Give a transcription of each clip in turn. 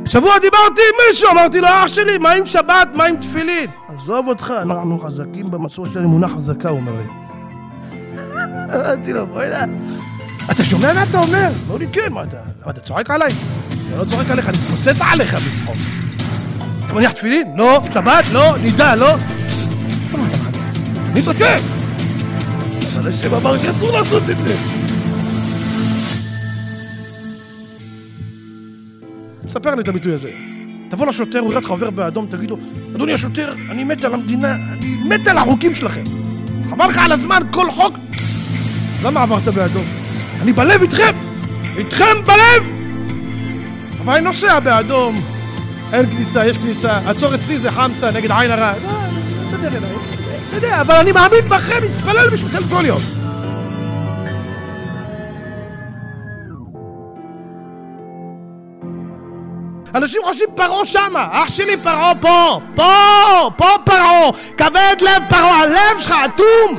שבוע דיברתי עם מישהו, אמרתי לו, אח שלי, מה עם שבת, מה עם תפילין? עזוב אותך, אנחנו חזקים במסורת שלנו, אמונה חזקה, הוא אומר לי. אמרתי לו, בואי לה. אתה שומע מה אתה אומר? אמר לי, כן, מה אתה צוחק עליי? אתה לא צוחק עליך, אני פוצץ עליך בצחוק. אתה מניח תפילין? לא. שבת? לא. נידה? לא. מה אתה מחכה? אני חושב. אבל השם אמר שאסור לעשות את זה. ספר לי את הביטוי הזה. תבוא לשוטר, הוא יראה לך עובר באדום, תגיד לו, אדוני השוטר, אני מת על המדינה, אני מת על החוקים שלכם. חבל לך על הזמן, כל חוק. למה עברת באדום? אני בלב איתכם! איתכם בלב! אבל אני נוסע באדום. אין כניסה, יש כניסה. עצור אצלי זה חמסה נגד עין הרע. לא, תדבר אליי. אתה יודע, אבל אני מאמין בכם, מתפלל בשבילכם כל יום. אנשים חושבים פרעה שמה, אח שלי פרעה פה, פה פרעה, כבד לב פרעה, הלב שלך אטום.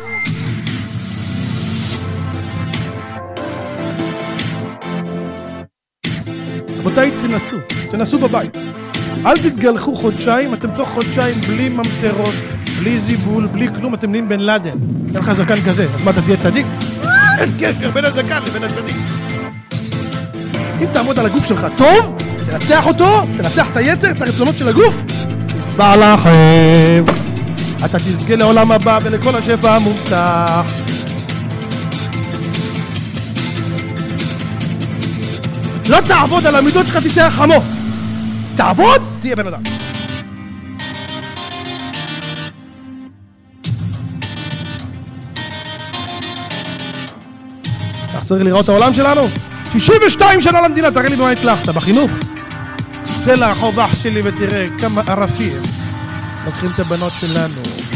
רבותיי, תנסו בבית. אל תתגלחו חודשיים, אתם תוך חודשיים בלי ממטרות, בלי זיבול, בלי כלום, אתם נהיים בן לאדן. אין לך זקן כזה, אז מה, אתה תהיה צדיק? אין קשר בין הזקן לבין הצדיק. אם תעמוד על הגוף שלך טוב, תנצח אותו, תנצח את היצר, את הרצונות של הגוף, תסבר לכם. אתה תזכה לעולם הבא ולכל השפע המובטח. לא תעבוד על המידות שלך, תישאר חמו. תעבוד, תהיה בן אדם. איך צריך לראות את העולם שלנו? 62 שנה למדינה, תראה לי במה הצלחת, בחינוך. צא לרחוב אח שלי ותראה כמה ערפים לוקחים את הבנות שלנו.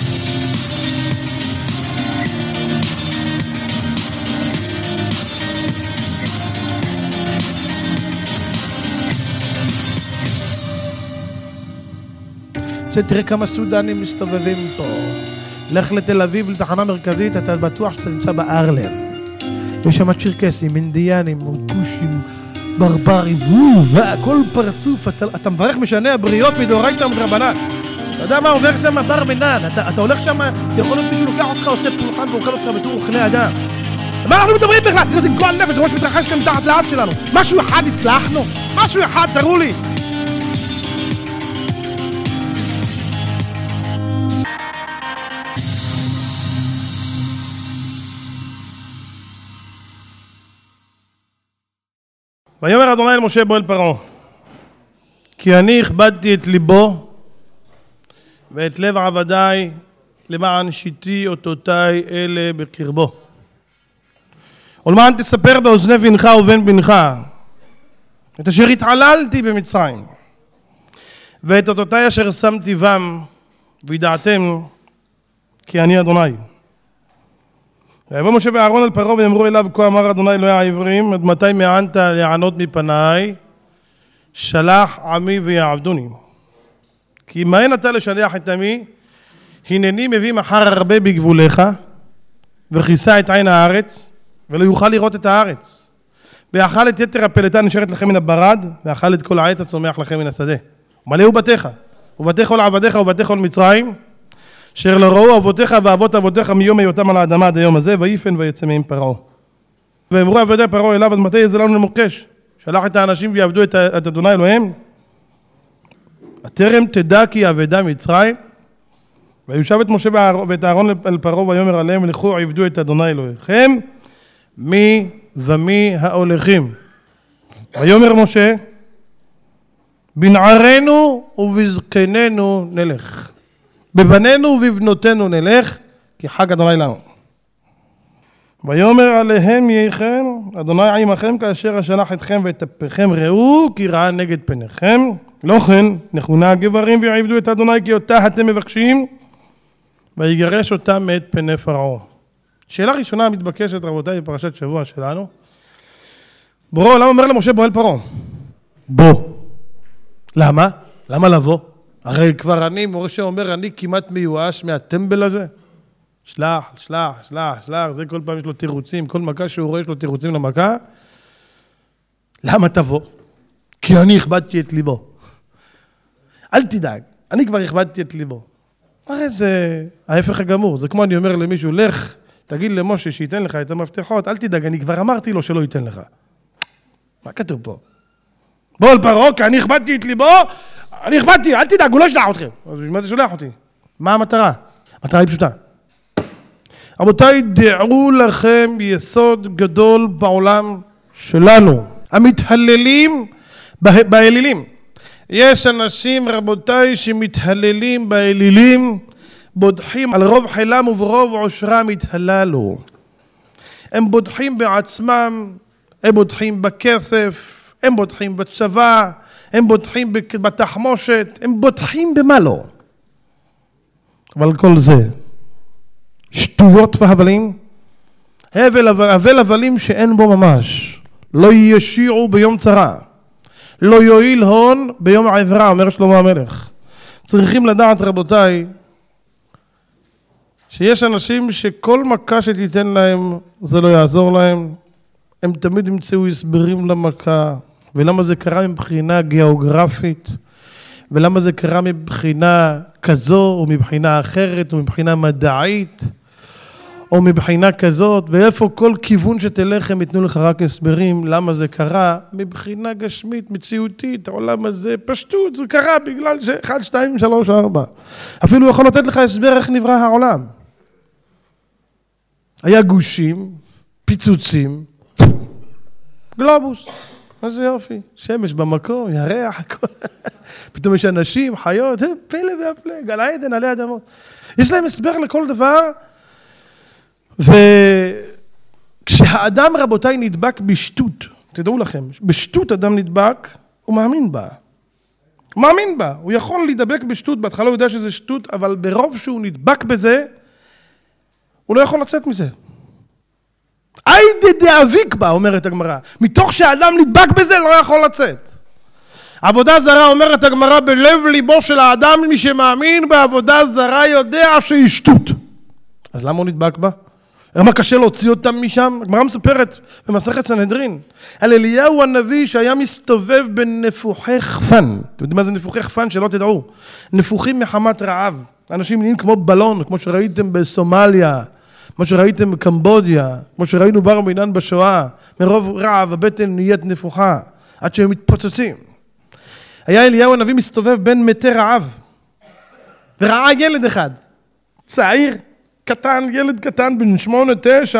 תראה כמה סודנים מסתובבים פה. לך לתל אביב, לתחנה מרכזית, אתה בטוח שאתה נמצא בארלם. יש שם צ'רקסים, אינדיאנים, כושים, ברברים, כל פרצוף, אתה מברך משנה הבריות מדאורייתא ומדרבנן. אתה יודע מה עובר שם? בר מינן. אתה הולך שם, יכול להיות מישהו לוקח אותך, עושה פולחן ואוכל אותך בתור אוכלי אדם. מה אנחנו מדברים בכלל? תראה איזה גועל נפש, ראש מתרחש כאן מתחת לאף שלנו. משהו אחד הצלחנו? משהו אחד, תראו לי. ויאמר אדוני אל משה בוא אל פרעה, כי אני הכבדתי את ליבו ואת לב עבדיי למען שיתי אותותיי אלה בקרבו. ולמען תספר באוזני בנך ובן בנך את אשר התעללתי במצרים ואת אותותיי אשר שמתי בם, וידעתם כי אני אדוני. ויבוא משה ואהרון אל פרעה ויאמרו אליו, כה אמר אדוני אלוהי העברים, עד מתי מענת להיענות מפניי? שלח עמי ויעבדוני. כי מהן אתה לשלח את עמי? הנני מביא מחר הרבה בגבוליך, וכיסה את עין הארץ, ולא יוכל לראות את הארץ. ואכל את יתר הפלטה נשארת לכם מן הברד, ואכל את כל העץ הצומח לכם מן השדה. ומלאו בתיך, ובתי כל עבדיך ובתי כל מצרים, אשר לא ראו אבותיך ואבות אבותיך מיום היותם על האדמה עד היום הזה, ויפן ויצא מהם פרעה. ואמרו עבדי פרעה אליו, עד מתי יזה לנו למוקש? שלח את האנשים ויעבדו את אדוני אלוהיהם. הטרם תדע כי עבדה מצרים. ויושב את משה ואת אהרון אל פרעה ויאמר עליהם, לכו עבדו את אדוני אלוהיכם, מי ומי ההולכים. ויאמר משה, בנערינו ובזקנינו נלך. בבנינו ובבנותינו נלך, כי חג אדוני לנו. ויאמר עליהם יהיכם, אדוני עמכם כאשר אשלח אתכם ואטפכם, ראו כי רעה נגד פניכם. לא כן, נכונה הגברים ויעבדו את אדוני כי אותה אתם מבקשים, ויגרש אותם מאת פני פרעה. שאלה ראשונה המתבקשת רבותיי בפרשת שבוע שלנו. למה אומר למשה בוא אל פרעה? בוא. למה? למה לבוא? הרי כבר משה אומר, אני כמעט מיואש מהטמבל הזה. שלח, זה כל פעם יש לו תירוצים, כל מכה שהוא רואה יש לו תירוצים למכה. למה תבוא? כי אני הכבדתי את ליבו. אל תדאג, אני כבר הכבדתי את ליבו. הרי זה ההפך הגמור, זה כמו אני אומר למישהו, לך, תגיד למשה שייתן לך את המפתחות, אל תדאג, אני כבר אמרתי לו שלא ייתן לך. מה כתוב פה? בוא על פרעה, כי אני הכבדתי את ליבו, אני הכבדתי, אל תדאג, הוא לא ישלח אתכם. אז מה זה שולח אותי? מה המטרה? המטרה היא פשוטה. רבותיי, דעו לכם יסוד גדול בעולם שלנו. המתהללים באלילים. יש אנשים, רבותיי, שמתהללים באלילים, בודחים על רוב חילם וברוב עושרם התהללו. הם בודחים בעצמם, הם בודחים בכסף, הם בודחים בצבא, הם בודחים בתחמושת, הם בודחים במה לא. אבל כל זה, שטויות והבלים, הבל הבלים שאין בו ממש. לא ישיעו ביום צרה, לא יועיל הון ביום העברה, אומר שלמה המלך. צריכים לדעת, רבותיי, שיש אנשים שכל מכה שתיתן להם, זה לא יעזור להם. הם תמיד ימצאו הסברים למכה, ולמה זה קרה מבחינה גיאוגרפית, ולמה זה קרה מבחינה כזו, או מבחינה אחרת, או מבחינה מדעית, או מבחינה כזאת, ואיפה כל כיוון שתלך הם יתנו לך רק הסברים, למה זה קרה, מבחינה גשמית, מציאותית, העולם הזה, פשטות, זה קרה בגלל 1, 2, 3, 4. אפילו יכול לתת לך הסבר איך נברא העולם. היה גושים, פיצוצים, גלובוס, איזה יופי, שמש במקום, ירח, הכל. פתאום יש אנשים, חיות, פלא והפלא, גן עדן עלי אדמות. יש להם הסבר לכל דבר, וכשהאדם, רבותיי, נדבק בשטות, תדעו לכם, בשטות אדם נדבק, הוא מאמין בה. הוא מאמין בה, הוא יכול להידבק בשטות, בהתחלה הוא יודע שזה שטות, אבל ברוב שהוא נדבק בזה, הוא לא יכול לצאת מזה. היידה דאביק בה, אומרת הגמרא. מתוך שהאדם נדבק בזה, לא יכול לצאת. עבודה זרה, אומרת הגמרא, בלב ליבו של האדם, מי שמאמין בעבודה זרה יודע שהיא שטות. אז למה הוא נדבק בה? למה קשה להוציא אותם משם? הגמרא מספרת במסכת סנהדרין, על אליהו הנביא שהיה מסתובב בנפוחי חפן. אתם יודעים מה זה נפוחי חפן? שלא תדעו. נפוחים מחמת רעב. אנשים נהיים כמו בלון, כמו שראיתם בסומליה, כמו שראיתם בקמבודיה, כמו שראינו בר מינן בשואה. מרוב רעב הבטן נהיית נפוחה, עד שהם מתפוצצים. היה אליהו הנביא מסתובב בין מתי רעב, וראה ילד אחד, צעיר, קטן, ילד קטן, בן 8-9.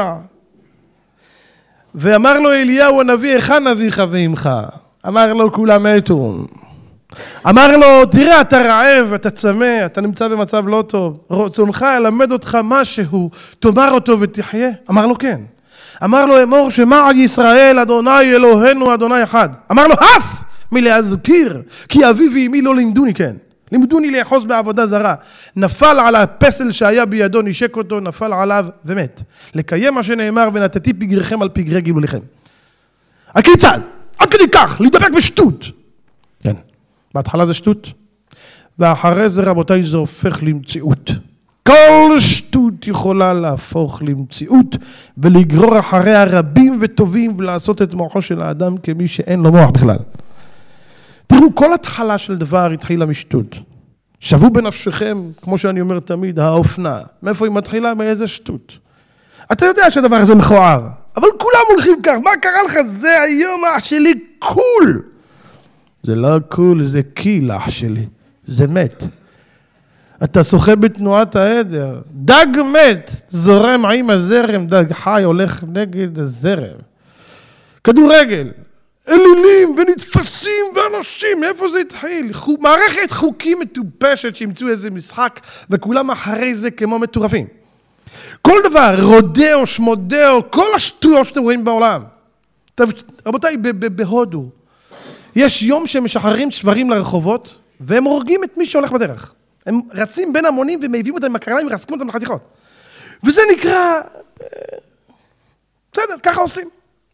ואמר לו אליהו הנביא, היכן אביך ואמך? אמר לו, כולם מתו. אמר לו, תראה, אתה רעב, אתה צמא, אתה נמצא במצב לא טוב. רצונך ילמד אותך משהו, תאמר אותו ותחיה. אמר לו, כן. אמר לו, אמור שמע ישראל, אדוני אלוהינו, אדוני אחד. אמר לו, הס מלהזכיר, כי אבי ואמי לא לימדוני, כן. לימדוני לאחוז בעבודה זרה. נפל על הפסל שהיה בידו, נשק אותו, נפל עליו ומת. לקיים מה שנאמר, ונתתי פגריכם על פגרי גילוליכם. הכיצד? עד כדי כך, להידבק בשטות. כן. בהתחלה זה שטות, ואחרי זה, רבותיי, זה הופך למציאות. כל שטות יכולה להפוך למציאות, ולגרור אחריה רבים וטובים, ולעשות את מוחו של האדם כמי שאין לו מוח בכלל. תראו, כל התחלה של דבר התחילה משטות. שבו בנפשכם, כמו שאני אומר תמיד, האופנה. מאיפה היא מתחילה? מאיזה שטות. אתה יודע שהדבר הזה מכוער, אבל כולם הולכים כך. מה קרה לך? זה היום אח שלי קול. זה לא קול, זה קיל אח שלי. זה מת. אתה שוחה בתנועת העדר. דג מת, זורם עם הזרם, דג חי הולך נגד הזרם. כדורגל. אלילים ונתפסים ואנשים, איפה זה התחיל? מערכת חוקים מטופשת שימצאו איזה משחק, וכולם אחרי זה כמו מטורפים. כל דבר, רודאו, שמודאו, כל השטויות שאתם רואים בעולם. רבותיי, בהודו, יש יום שהם משחררים שברים לרחובות, והם הורגים את מי שהולך בדרך. הם רצים בין המונים ומעיבים אותם עם הקרניים ורסקים אותם לחתיכות. וזה נקרא, בסדר, ככה עושים.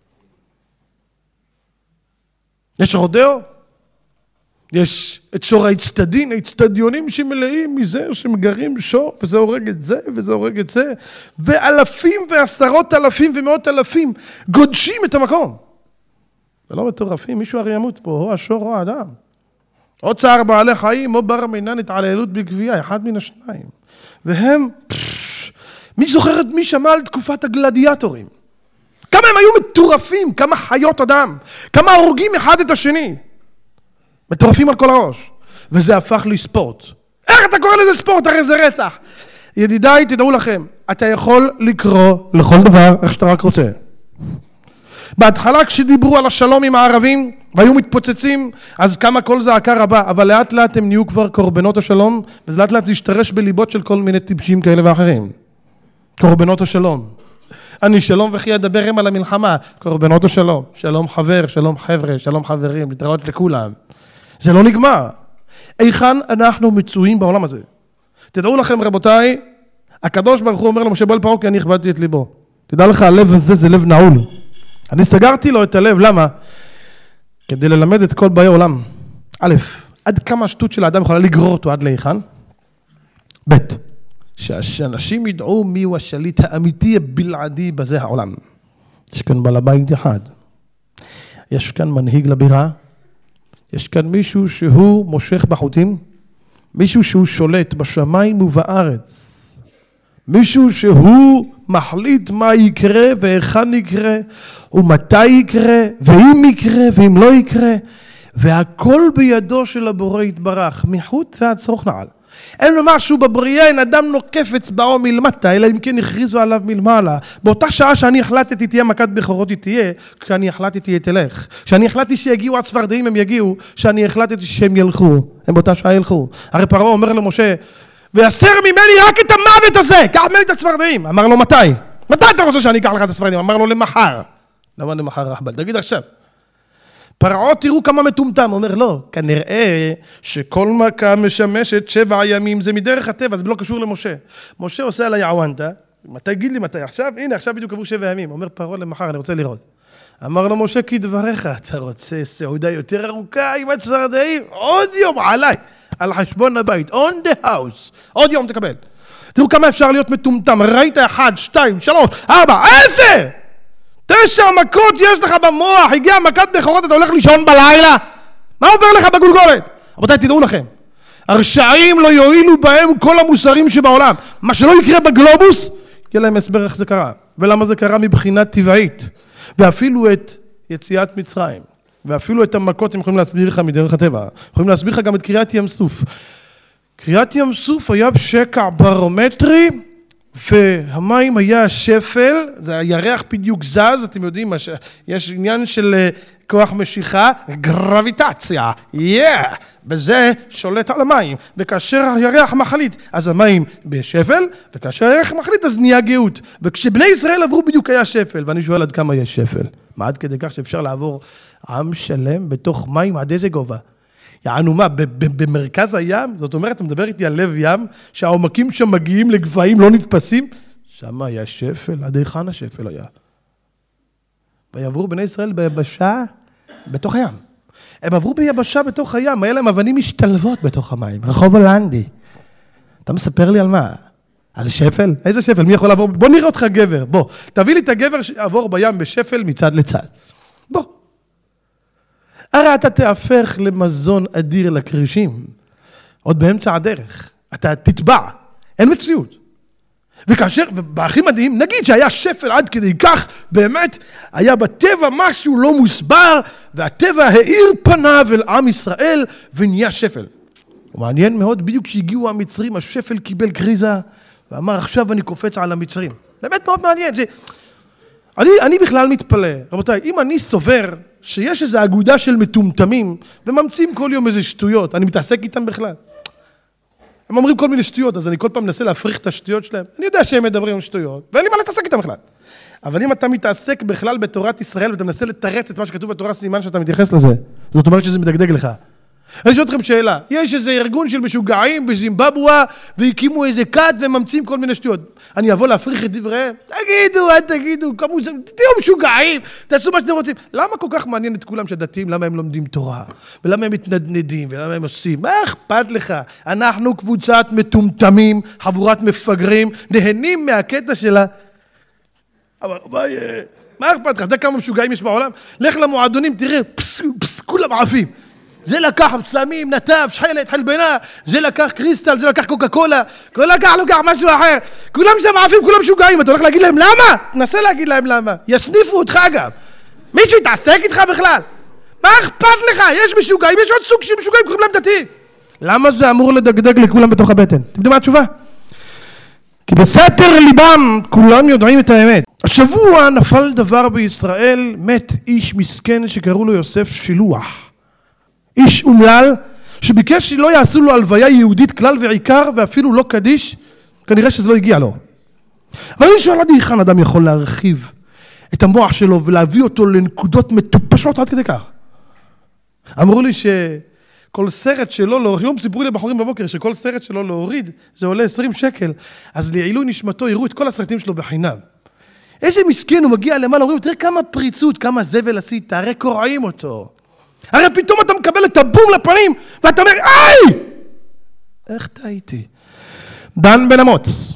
יש רודאו, יש את שור האצטדין, האצטדיונים שמלאים מזה, שמגרים שור, וזה הורג את זה, וזה הורג את זה, ואלפים ועשרות אלפים ומאות אלפים גודשים את המקום. ולא מטורפים, מישהו הרי ימות פה, או השור או האדם. או צער בעלי חיים, או בר מינן התעללות בגבייה, אחד מן השניים. והם, מי זוכר את מי שמע על תקופת הגלדיאטורים? כמה הם היו מטורפים, כמה חיות אדם, כמה הורגים אחד את השני. מטורפים על כל הראש. וזה הפך לספורט. איך אתה קורא לזה ספורט? הרי זה רצח. ידידיי, תדעו לכם, אתה יכול לקרוא לכל דבר איך שאתה רק רוצה. בהתחלה כשדיברו על השלום עם הערבים והיו מתפוצצים, אז כמה כל זעקה רבה, אבל לאט לאט הם נהיו כבר קורבנות השלום, וזה לאט לאט זה השתרש בליבות של כל מיני טיפשים כאלה ואחרים. קורבנות השלום. אני שלום וכי אדבר הם על המלחמה, קורבנות השלום, שלום חבר, שלום חבר'ה, שלום חברים, להתראות לכולם. זה לא נגמר. איכן אנחנו מצויים בעולם הזה? תדעו לכם רבותיי, הקדוש ברוך הוא אומר למשה בועל פרעה כי אני הכבדתי את ליבו. תדע לך, הלב הזה זה לב נעול. אני סגרתי לו את הלב, למה? כדי ללמד את כל באי עולם. א', עד כמה השטות של האדם יכולה לגרור אותו עד להיכן? ב', שאנשים ידעו מיהו השליט האמיתי הבלעדי בזה העולם. יש כאן בעל הבית אחד. יש כאן מנהיג לבירה. יש כאן מישהו שהוא מושך בחוטים. מישהו שהוא שולט בשמיים ובארץ. מישהו שהוא מחליט מה יקרה והיכן יקרה ומתי יקרה ואם יקרה ואם לא יקרה, והכל בידו של הבורא יתברך מחוט ועד שרוך נעל. אין לו משהו בבריאה, אין אדם נוקף אצבעו מלמטה, אלא אם כן הכריזו עליו מלמעלה. באותה שעה שאני החלטתי תהיה מכת בכורות היא תהיה, כשאני החלטתי תלך. כשאני החלטתי שיגיעו הצפרדעים הם יגיעו, כשאני החלטתי שהם ילכו, הם באותה שעה ילכו. הרי פרעה אומר למשה, ויסר ממני רק את המוות הזה, קח ממני את הצפרדעים. אמר לו מתי? מתי אתה רוצה שאני אקח לך את הצפרדעים? אמר לו למחר. למה למחר רחבל? תגיד עכשיו. פרעה תראו כמה מטומטם, אומר לא, כנראה שכל מכה משמשת 7 ימים, זה מדרך הטבע, זה לא קשור למשה. משה עושה על היעוונטה, תגיד לי מתי עכשיו, הנה עכשיו בדיוק עברו 7 ימים, אומר פרעה למחר, אני רוצה לראות. אמר לו משה כדבריך, אתה רוצה סעודה יותר ארוכה עם הצפרדעים? עוד יום עליי, על חשבון הבית, on the house, עוד יום תקבל. תראו כמה אפשר להיות מטומטם, ראית 1, 2, 3, 4, 10! 9 מכות יש לך במוח, הגיע מכת בכורות, אתה הולך לישון בלילה? מה עובר לך בגולגולת? רבותיי, תדעו לכם, הרשעים לא יועילו בהם כל המוסרים שבעולם. מה שלא יקרה בגלובוס, יהיה להם הסבר איך זה קרה. ולמה זה קרה מבחינה טבעית. ואפילו את יציאת מצרים, ואפילו את המכות הם יכולים להסביר לך מדרך הטבע. יכולים להסביר לך גם את קריאת ים סוף. קריאת ים סוף היה בשקע ברומטרי, והמים היה שפל, זה הירח בדיוק זז, אתם יודעים, יש עניין של כוח משיכה, גרביטציה, בזה שולט על המים, וכאשר הירח מחליט, אז המים בשפל, וכאשר הירח מחליט, אז נהיה גאות, וכשבני ישראל עברו בדיוק היה שפל, ואני שואל עד כמה יש שפל, מה עד כדי כך שאפשר לעבור עם שלם בתוך מים עד איזה גובה? יענו מה, במרכז הים, זאת אומרת, אתה מדבר איתי על לב ים, שהעומקים שם מגיעים לגבהים לא נתפסים, שם היה שפל, עד היכן השפל היה. ויעברו בני ישראל ביבשה בתוך הים. הם עברו ביבשה בתוך הים, היה להם אבנים משתלבות בתוך המים, רחוב הולנדי. אתה מספר לי על מה? על שפל? איזה שפל? מי יכול לעבור? בוא נראה אותך גבר, בוא. תביא לי את הגבר שיעבור בים בשפל מצד לצד. בוא. הרי אתה תהפך למזון אדיר לקרישים, עוד באמצע הדרך, אתה תטבע, אין מציאות. וכאשר, והכי מדהים, נגיד שהיה שפל עד כדי כך, באמת היה בטבע משהו לא מוסבר, והטבע האיר פניו אל עם ישראל, ונהיה שפל. ומעניין מאוד, בדיוק כשהגיעו המצרים, השפל קיבל קריזה, ואמר עכשיו אני קופץ על המצרים. באמת מאוד מעניין, אני בכלל מתפלא, רבותיי, אם אני סובר, שיש איזו אגודה של מטומטמים, וממציאים כל יום איזה שטויות, אני מתעסק איתם בכלל. הם אומרים כל מיני שטויות, אז אני כל פעם מנסה להפריך את השטויות שלהם. אני יודע שהם מדברים על שטויות, ואין לי מה להתעסק איתם בכלל. אבל אם אתה מתעסק בכלל בתורת ישראל, ואתה מנסה לתרץ את מה שכתוב בתורה סימן שאתה מתייחס לזה, זאת אומרת שזה מדגדג לך. אני שואל אתכם שאלה, יש איזה ארגון של משוגעים בזימבבואה, והקימו איזה כת וממציאים כל מיני שטויות. אני אבוא להפריך את דבריהם? תגידו, תהיו משוגעים, תעשו מה שאתם רוצים. למה כל כך מעניין את כולם שהדתיים, למה הם לומדים תורה? ולמה הם מתנדנדים? ולמה הם עושים? מה אכפת לך? אנחנו קבוצת מטומטמים, חבורת מפגרים, נהנים מהקטע שלה. אבל מה אכפת לך? אתה יודע כמה משוגעים יש בעולם? לך למועדונים, תראה, פס, כולם עפים. זה לקח סמים, נטף, שחלת, חלבנה, זה לקח קריסטל, זה לקח קוקה קולה, כל לקח משהו אחר. כולם שם עפים, כולם משוגעים. אתה הולך להגיד להם למה? תנסה להגיד להם למה. יסניפו אותך גם. מישהו יתעסק איתך בכלל? מה אכפת לך? יש משוגעים, יש עוד סוג של משוגעים, קוראים להם דתיים. למה זה אמור לדגדג לכולם בתוך הבטן? אתם יודעים מה התשובה? כי בסתר ליבם כולם יודעים את האמת. השבוע נפל דבר בישראל, מת איש מסכן שקראו לו יוסף שילוח. איש אומלל שביקש שלא יעשו לו הלוויה יהודית כלל ועיקר ואפילו לא קדיש, כנראה שזה לא הגיע לו. אבל אני שואל עד היכן אדם יכול להרחיב את המוח שלו ולהביא אותו לנקודות מטופשות עד כדי כך. אמרו לי שכל סרט שלו להוריד, היום סיפרו לי בחורים בבוקר שכל סרט שלו להוריד זה עולה 20 שקל, אז לעילוי נשמתו יראו את כל הסרטים שלו בחינם. איזה מסכן הוא מגיע למעלה, אומרים, תראה כמה פריצות, כמה זבל עשית, הרי קורעים אותו. הרי פתאום אתה מקבל את הבום לפנים, ואתה אומר, איי! איך טעיתי? דן בן אמוץ.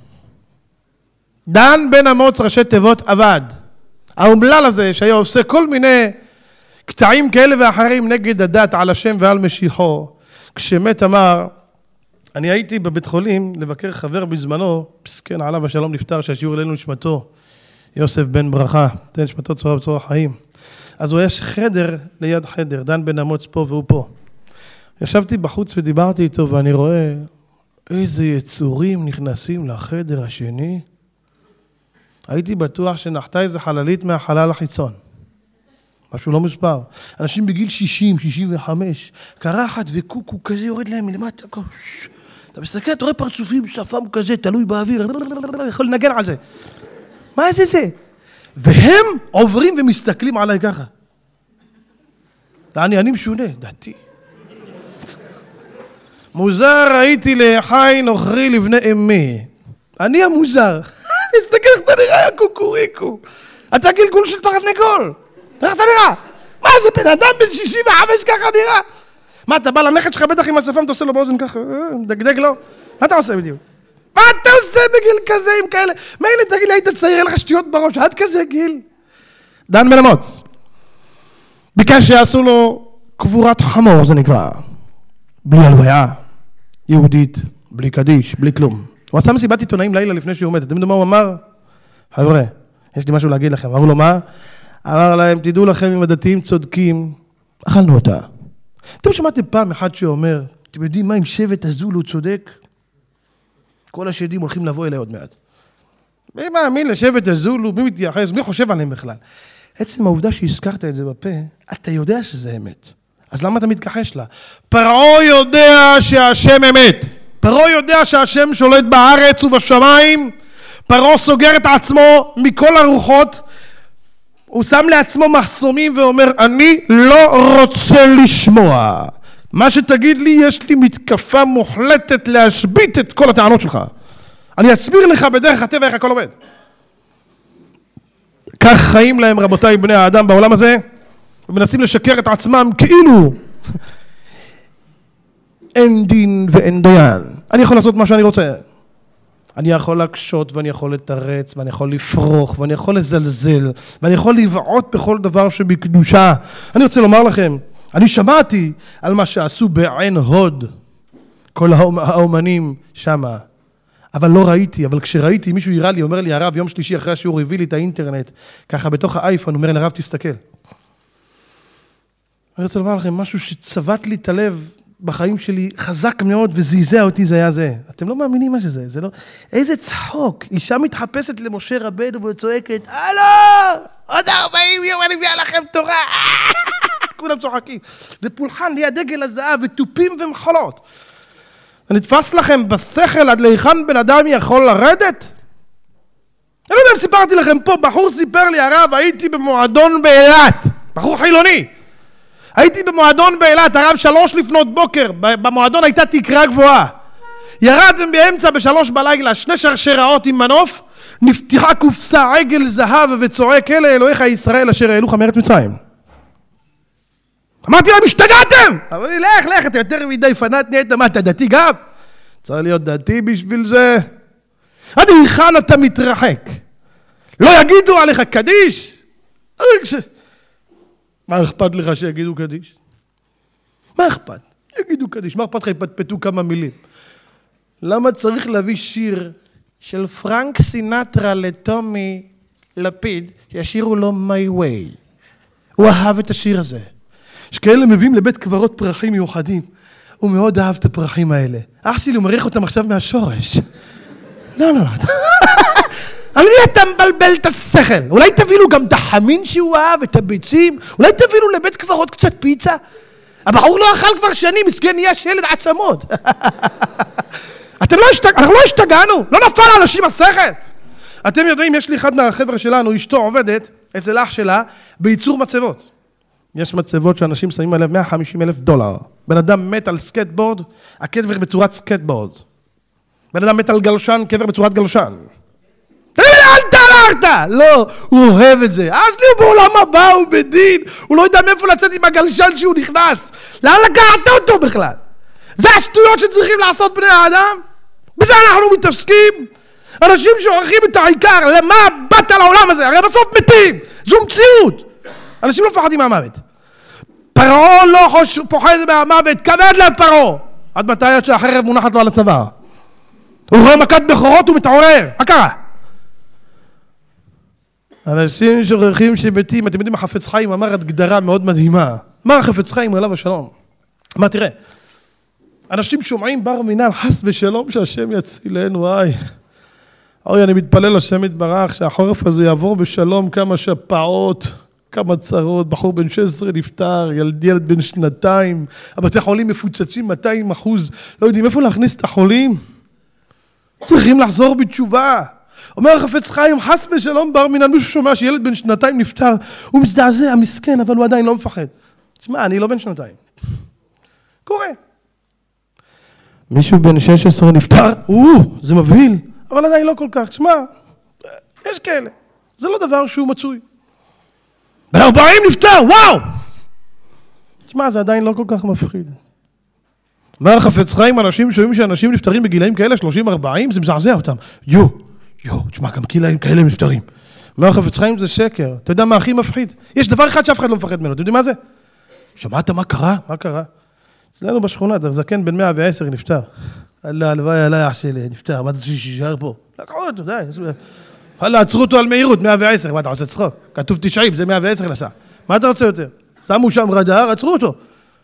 דן בן אמוץ ראשי תיבות עבד. האומלל הזה שהיה עושה כל מיני קטעים כאלה ואחרים נגד הדת על השם ועל משיחו. כשמת אמר, אני הייתי בבית חולים לבקר חבר בזמנו, מסכן עליו השלום נפטר שהשיעור אלינו נשמתו, יוסף בן ברכה, תן נשמתו צורה בצורה חיים. אז הוא יש חדר ליד חדר, דן בן אמוץ פה והוא פה. ישבתי בחוץ ודיברתי איתו ואני רואה איזה יצורים נכנסים לחדר השני. הייתי בטוח שנחתה איזה חללית מהחלל החיצון. משהו לא מספר. אנשים בגיל 60, 65, קרחת וקוקו כזה יורד להם מלמטה. אתה מסתכל, אתה רואה פרצופים, שפם כזה, תלוי באוויר, יכול לנגן על זה. מה זה? והם עוברים ומסתכלים עליי ככה. אני משונה, דתי. מוזר הייתי לחי נוכרי לבני אמי. אני המוזר. תסתכל איך אתה נראה, קוקוריקו. אתה גלגול של תחת נגול. איך אתה נראה? מה זה בן אדם בן 65 ככה נראה? מה, אתה בא לנכד שלך בטח עם השפם, אתה עושה לו באוזן ככה, דגדג לו? מה אתה עושה בדיוק? מה אתה עושה בגיל כזה עם כאלה? מילא תגיד לי, היית צעיר, אין לך שטויות בראש, עד כזה גיל. דן בן אמוץ. ביקש שיעשו לו קבורת חמור, זה נקרא. בלי הלוויה, יהודית, בלי קדיש, בלי כלום. הוא עשה מסיבת עיתונאים לילה לפני שהוא מת. אתם יודעים מה הוא אמר? חבר'ה, יש לי משהו להגיד לכם. אמרו לו מה? אמר להם, תדעו לכם אם הדתיים צודקים, אכלנו אותה. אתם שמעתם פעם אחד שאומר, אתם יודעים מה אם שבט הזולו צודק? כל השדים הולכים לבוא אליי עוד מעט. מי מאמין לשבט הזולו? מי מתייחס? מי חושב עליהם בכלל? עצם העובדה שהזכרת את זה בפה, אתה יודע שזה אמת. אז למה אתה מתכחש לה? פרעה יודע שהשם אמת. פרעה יודע שהשם שולט בארץ ובשמיים. פרעה סוגר את עצמו מכל הרוחות. הוא שם לעצמו מחסומים ואומר, אני לא רוצה לשמוע. מה שתגיד לי, יש לי מתקפה מוחלטת להשבית את כל הטענות שלך. אני אסביר לך בדרך הטבע איך הכל עובד. כך חיים להם רבותיי בני האדם בעולם הזה, ומנסים לשקר את עצמם כאילו אין דין ואין דיין. אני יכול לעשות מה שאני רוצה. אני יכול להקשות ואני יכול לתרץ ואני יכול לפרוח ואני יכול לזלזל ואני יכול לבעוט בכל דבר שבקדושה. אני רוצה לומר לכם, אני שמעתי על מה שעשו בעין הוד, כל האומנים שמה, אבל לא ראיתי, אבל כשראיתי מישהו יראה לי, אומר לי הרב, יום שלישי אחרי השיעור הביא לי את האינטרנט, ככה בתוך האייפון, אומר לי הרב תסתכל. אני רוצה לומר לכם, משהו שצבט לי את הלב בחיים שלי חזק מאוד וזעזע אותי, זה היה זה. אתם לא מאמינים מה שזה, זה לא... איזה צחוק, אישה מתחפשת למשה רבנו וצועקת, הלו, עוד 40 יום אני מביאה לכם תורה. כולם צוחקים. ופולחן ליד דגל הזהב וטופים ומחולות. אני נתפס לכם בשכל עד להיכן בן אדם יכול לרדת? אני לא יודע אם סיפרתי לכם פה, בחור סיפר לי הרב, הייתי במועדון באילת, בחור חילוני. הייתי במועדון באילת, הרב 3 לפנות בוקר, במועדון הייתה תקרה גבוהה. ירדתם באמצע ב3 בלילה, 2 שרשראות עם מנוף, נפתחה קופסה עגל זהב וצועק, אלה אלוהיך ישראל אשר העלוך מארץ מצרים. אמרתי להם, השתגעתם! אבל לי, לך, אתה יותר מדי פנאט נהיית, מה, אתה דתי גם? צריך להיות דתי בשביל זה. עד היכן אתה מתרחק? לא יגידו עליך קדיש? מה אכפת לך שיגידו קדיש? מה אכפת? יגידו קדיש, מה אכפת לך יפטפטו כמה מילים? למה צריך להביא שיר של פרנק סינטרה לטומי לפיד, שישירו לו My Way? הוא אהב את השיר הזה. שכאלה מביאים לבית קברות פרחים מיוחדים. הוא מאוד אהב את הפרחים האלה. אח שלי, הוא מריח אותם עכשיו מהשורש. לא. על מי אתה מבלבל את השכל? אולי תביא גם את החמין שהוא אהב, את הביצים? אולי תביא לבית קברות קצת פיצה? הבחור לא אכל כבר שנים, מסכן נהיה שלד עצמות. אנחנו לא השתגענו, לא נפל לאנשים השכל. אתם יודעים, יש לי אחד מהחבר'ה שלנו, אשתו עובדת אצל אח שלה בייצור מצבות. יש מצבות שאנשים שמים עליהם $150,000. בן אדם מת על סקטבורד, הקבר בצורת סקטבורד. בן אדם מת על גלשן, קבר בצורת גלשן. תגיד לי, אל תלכת! לא, הוא אוהב את זה. אז לי הוא בעולם הבא, הוא בדין. הוא לא יודע מאיפה לצאת עם הגלשן שהוא נכנס. לאן לקחת אותו בכלל? זה השטויות שצריכים לעשות בני האדם? בזה אנחנו מתעסקים. אנשים שעורכים את העיקר, למה באת לעולם הזה? הרי בסוף מתים. זו מציאות. אנשים לא מפחדים מהמוות. פרעה לא פוחד מהמוות, כבד לב פרעה. עד מתי עד שהחרב מונחת לו על הצוואר? הוא רואה מכת בכורות ומתעורר. מה קרה? אנשים שוכחים שמתים, אתם יודעים, החפץ חיים אמר את גדרה מאוד מדהימה. אמר החפץ חיים עליו השלום. מה תראה? אנשים שומעים בר מינן, חס ושלום שהשם יצילנו, אוי, אני מתפלל השם יתברך שהחורף הזה יעבור בשלום, כמה שפעות, כמה צרות, בחור בן 16 נפטר, ילד בן 2, הבתי חולים מפוצצים 200%, לא יודעים איפה להכניס את החולים, צריכים לחזור בתשובה. אומר החפץ חיים, חס ושלום בר מינן, מישהו שומע שילד בן 2 נפטר, הוא מזדעזע, המסכן, אבל הוא עדיין לא מפחד. תשמע, אני לא בן 2. קורה. מישהו בן 16 נפטר, זה מבהיל, אבל עדיין לא כל כך. תשמע, יש כאלה. זה לא דבר שהוא מצוי. בן 40 נפטר, וואו! תשמע, זה עדיין לא כל כך מפחיד. אומר חפץ חיים, אנשים שומעים שאנשים נפטרים בגילאים כאלה, 30-40, זה מזעזע אותם. תשמע, גם כאלה הם נפטרים. אומר חפץ חיים, זה שקר. אתה יודע מה הכי מפחיד? יש דבר אחד שאף אחד לא מפחד ממנו. אתם יודעים מה זה? שמעת מה קרה? מה קרה? אצלנו בשכונה, זקן בן 110 נפטר. הלוואי עליי אח שלי, נפטר. מה אתה רוצה שישאר פה? לקחו אותו, די. עצרו אותו על מהירות, 110. מה אתה רוצה צחוק? כתוב 90, זה 110 נסע. מה אתה רוצה יותר? שמו שם רדאר, עצרו אותו.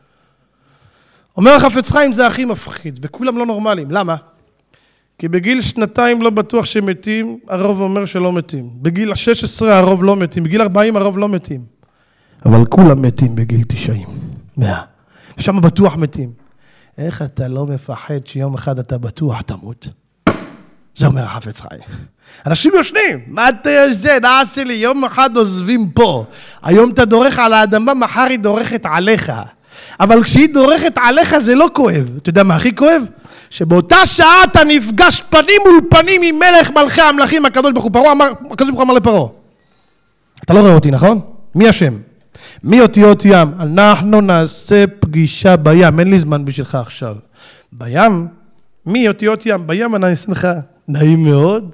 אומר החפץ חיים, זה הכי מפחיד, וכולם לא נורמליים. למה? כי בגיל 2 לא בטוח שמתים, הרוב אומר שלא מתים. בגיל 16 הרוב לא מתים, בגיל 40 הרוב לא מתים. אבל כולם מתים בגיל 90, 100. ושם בטוח מתים. איך אתה לא מפחד שיום אחד אתה בטוח תמות? זה אומר החפץ חיים. אנשים יושנים, מה אתה יושן? אח שלי, יום אחד עוזבים פה. היום אתה דורך על האדמה, מחר היא דורכת עליך. אבל כשהיא דורכת עליך זה לא כואב. אתה יודע מה הכי כואב? שבאותה שעה אתה נפגש פנים מול פנים עם מלך מלכי המלכים, הקדוש ברוך הוא. הקדוש ברוך הוא אמר לפרעה. אתה לא רואה אותי, נכון? מי השם? מי אותיות ים? אנחנו נעשה פגישה בים, אין לי זמן בשבילך עכשיו. בים? מי אותיות ים? בים אני אעשה לך נעים מאוד.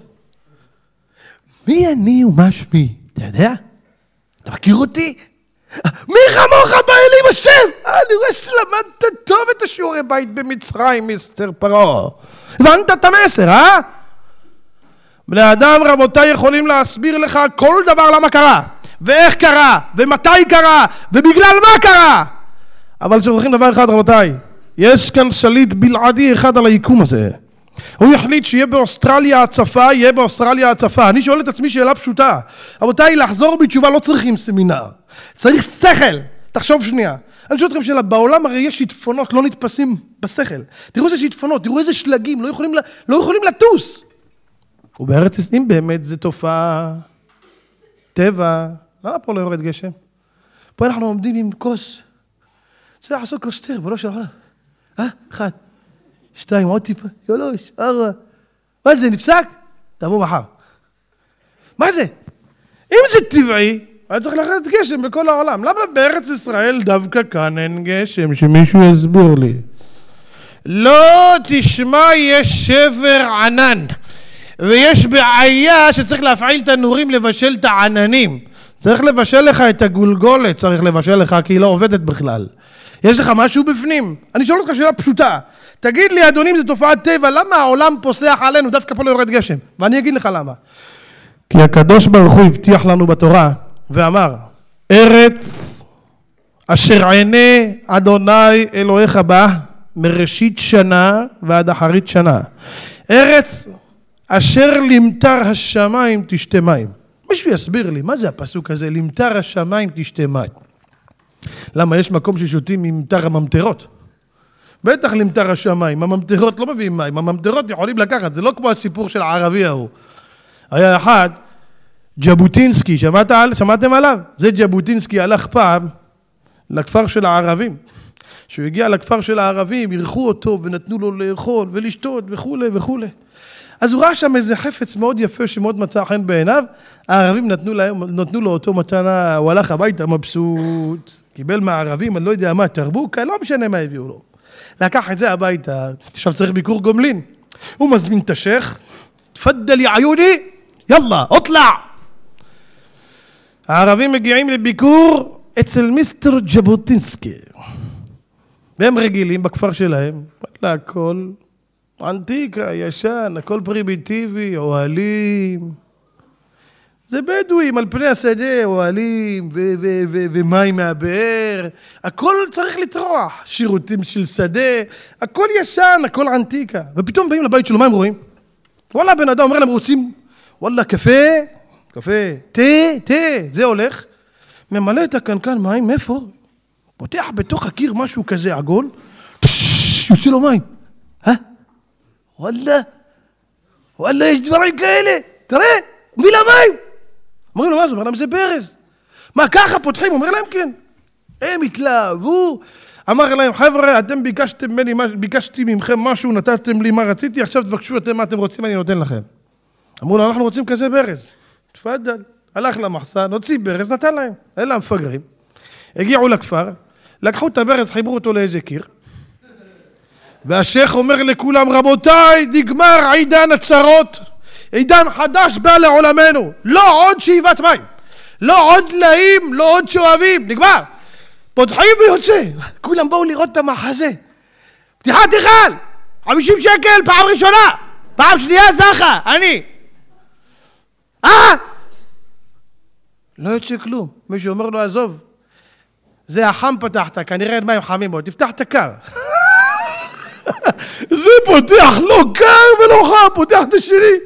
מי אני ומה שמי? אתה יודע? אתה מכיר אותי? מי חמוך באלים השם? אני רואה שלמדת טוב את השיעורי בית במצרים, מיסטר פרעה. הבנת את המסר, בני אדם רבותיי יכולים להסביר לך כל דבר למה קרה. ואיך קרה, ומתי קרה, ובגלל מה קרה. אבל שוכחים דבר אחד רבותיי, יש כאן שליט בלעדי אחד על היקום הזה. הוא יחליט שיהיה באוסטרליה הצפה, יהיה באוסטרליה הצפה. אני שואל את עצמי שאלה פשוטה. רבותיי, לחזור בתשובה לא צריכים סמינר. צריך שכל. תחשוב שנייה. אני שואל אתכם שאלה, בעולם הרי יש שיטפונות לא נתפסים בשכל. תראו איזה שיטפונות, תראו איזה שלגים, לא יכולים לטוס. ובארץ ישראל באמת זה תופעה, טבע. למה פה לא יורד גשם? פה אנחנו עומדים עם כוס. צריך לעשות כוס תר, בלא של העולם. 1, 2, עוד טיפה, 3, 4. מה זה, נפסק? תבוא מחר. מה זה? אם זה טבעי, היה צריך לרדת גשם בכל העולם. למה בארץ ישראל דווקא כאן אין גשם? שמישהו יסביר לי. לא, תשמע, יש שבר ענן. ויש בעיה שצריך להפעיל תנורים לבשל את העננים. צריך לבשל לך את הגולגולת, צריך לבשל לך, כי היא לא עובדת בכלל. יש לך משהו בפנים? אני שואל אותך שאלה פשוטה. תגיד לי, אדונים, זה תופעת טבע, למה העולם פוסח עלינו? דווקא פה לא יורד גשם. ואני אגיד לך למה. כי הקדוש ברוך הוא הבטיח לנו בתורה, ואמר, ארץ אשר עיני אדוני אלוהיך בה, מראשית שנה ועד אחרית שנה. ארץ אשר למטר השמיים תשתה מים. מישהו יסביר לי, מה זה הפסוק הזה? למטר השמיים תשתה מים. למה יש מקום ששותים ממטר הממטרות? בטח למטר השמיים, הממטרות לא מביאים מים, הממטרות יכולים לקחת, זה לא כמו הסיפור של הערבי ההוא. היה אחד, ג'בוטינסקי, שמעתם עליו? זה ג'בוטינסקי הלך פעם לכפר של הערבים. כשהוא הגיע לכפר של הערבים, אירחו אותו ונתנו לו לאכול ולשתות וכו' וכו'. אז הוא ראה שם איזה חפץ מאוד יפה שמאוד מצא חן בעיניו, הערבים נתנו לו אותו מתנה, הוא הלך הביתה מבסוט, קיבל מהערבים, אני לא יודע מה, תרבוקה, לא משנה מה הביאו לו. לקח את זה הביתה, עכשיו צריך ביקור גומלין. הוא מזמין את השייך, תפדל יא עיוני, יאללה, אוטלע. הערבים מגיעים לביקור אצל מיסטר ג'בוטינסקי. והם רגילים בכפר שלהם, הכל אנטיקה, ישן, הכל פרימיטיבי, אוהלים. זה בדואים על פני השדה, אוהלים ומים מהבאר. הכל צריך לטרוח, שירותים של שדה, הכל ישן, הכל אנטיקה. ופתאום באים לבית שלו, מה הם רואים? וואלה, בן אדם אומר להם, רוצים, וואלה, קפה, תה, זה הולך. ממלא את הקנקן מים, איפה? פותח בתוך הקיר משהו כזה עגול, יוצא לו מים. וואלה, יש דברים כאלה, תראה, מביא לה מים. אומרים לו, מה זה? אומר להם, זה ברז. מה, ככה פותחים? אומר להם, כן. הם התלהבו. אמר להם, חבר'ה, אתם ביקשתי ממכם משהו, נתתם לי מה רציתי, עכשיו תבקשו אתם מה אתם רוצים, אני נותן לכם. אמרו לו, אנחנו רוצים כזה ברז. תפדל. הלך למחסן, הוציא ברז, נתן להם. אלה המפגרים. הגיעו לכפר, לקחו את הברז, חיברו אותו לאיזה קיר. והשייך אומר לכולם, רבותיי, נגמר עידן הצרות. עידן חדש בא לעולמנו. לא עוד שאיבת מים. לא עוד דליים, לא עוד שואבים. נגמר. פותחים ויוצא. כולם באו לראות את המחזה. פתיחת היכל. 50 שקל, פעם ראשונה. פעם שנייה זכה, אני. לא יוצא כלום. מישהו אומר לו, עזוב. זה החם פתחת, כנראה אין מים חמים בו. תפתח את הקר. זה פותח לא קר ולא חם, פותח את השני.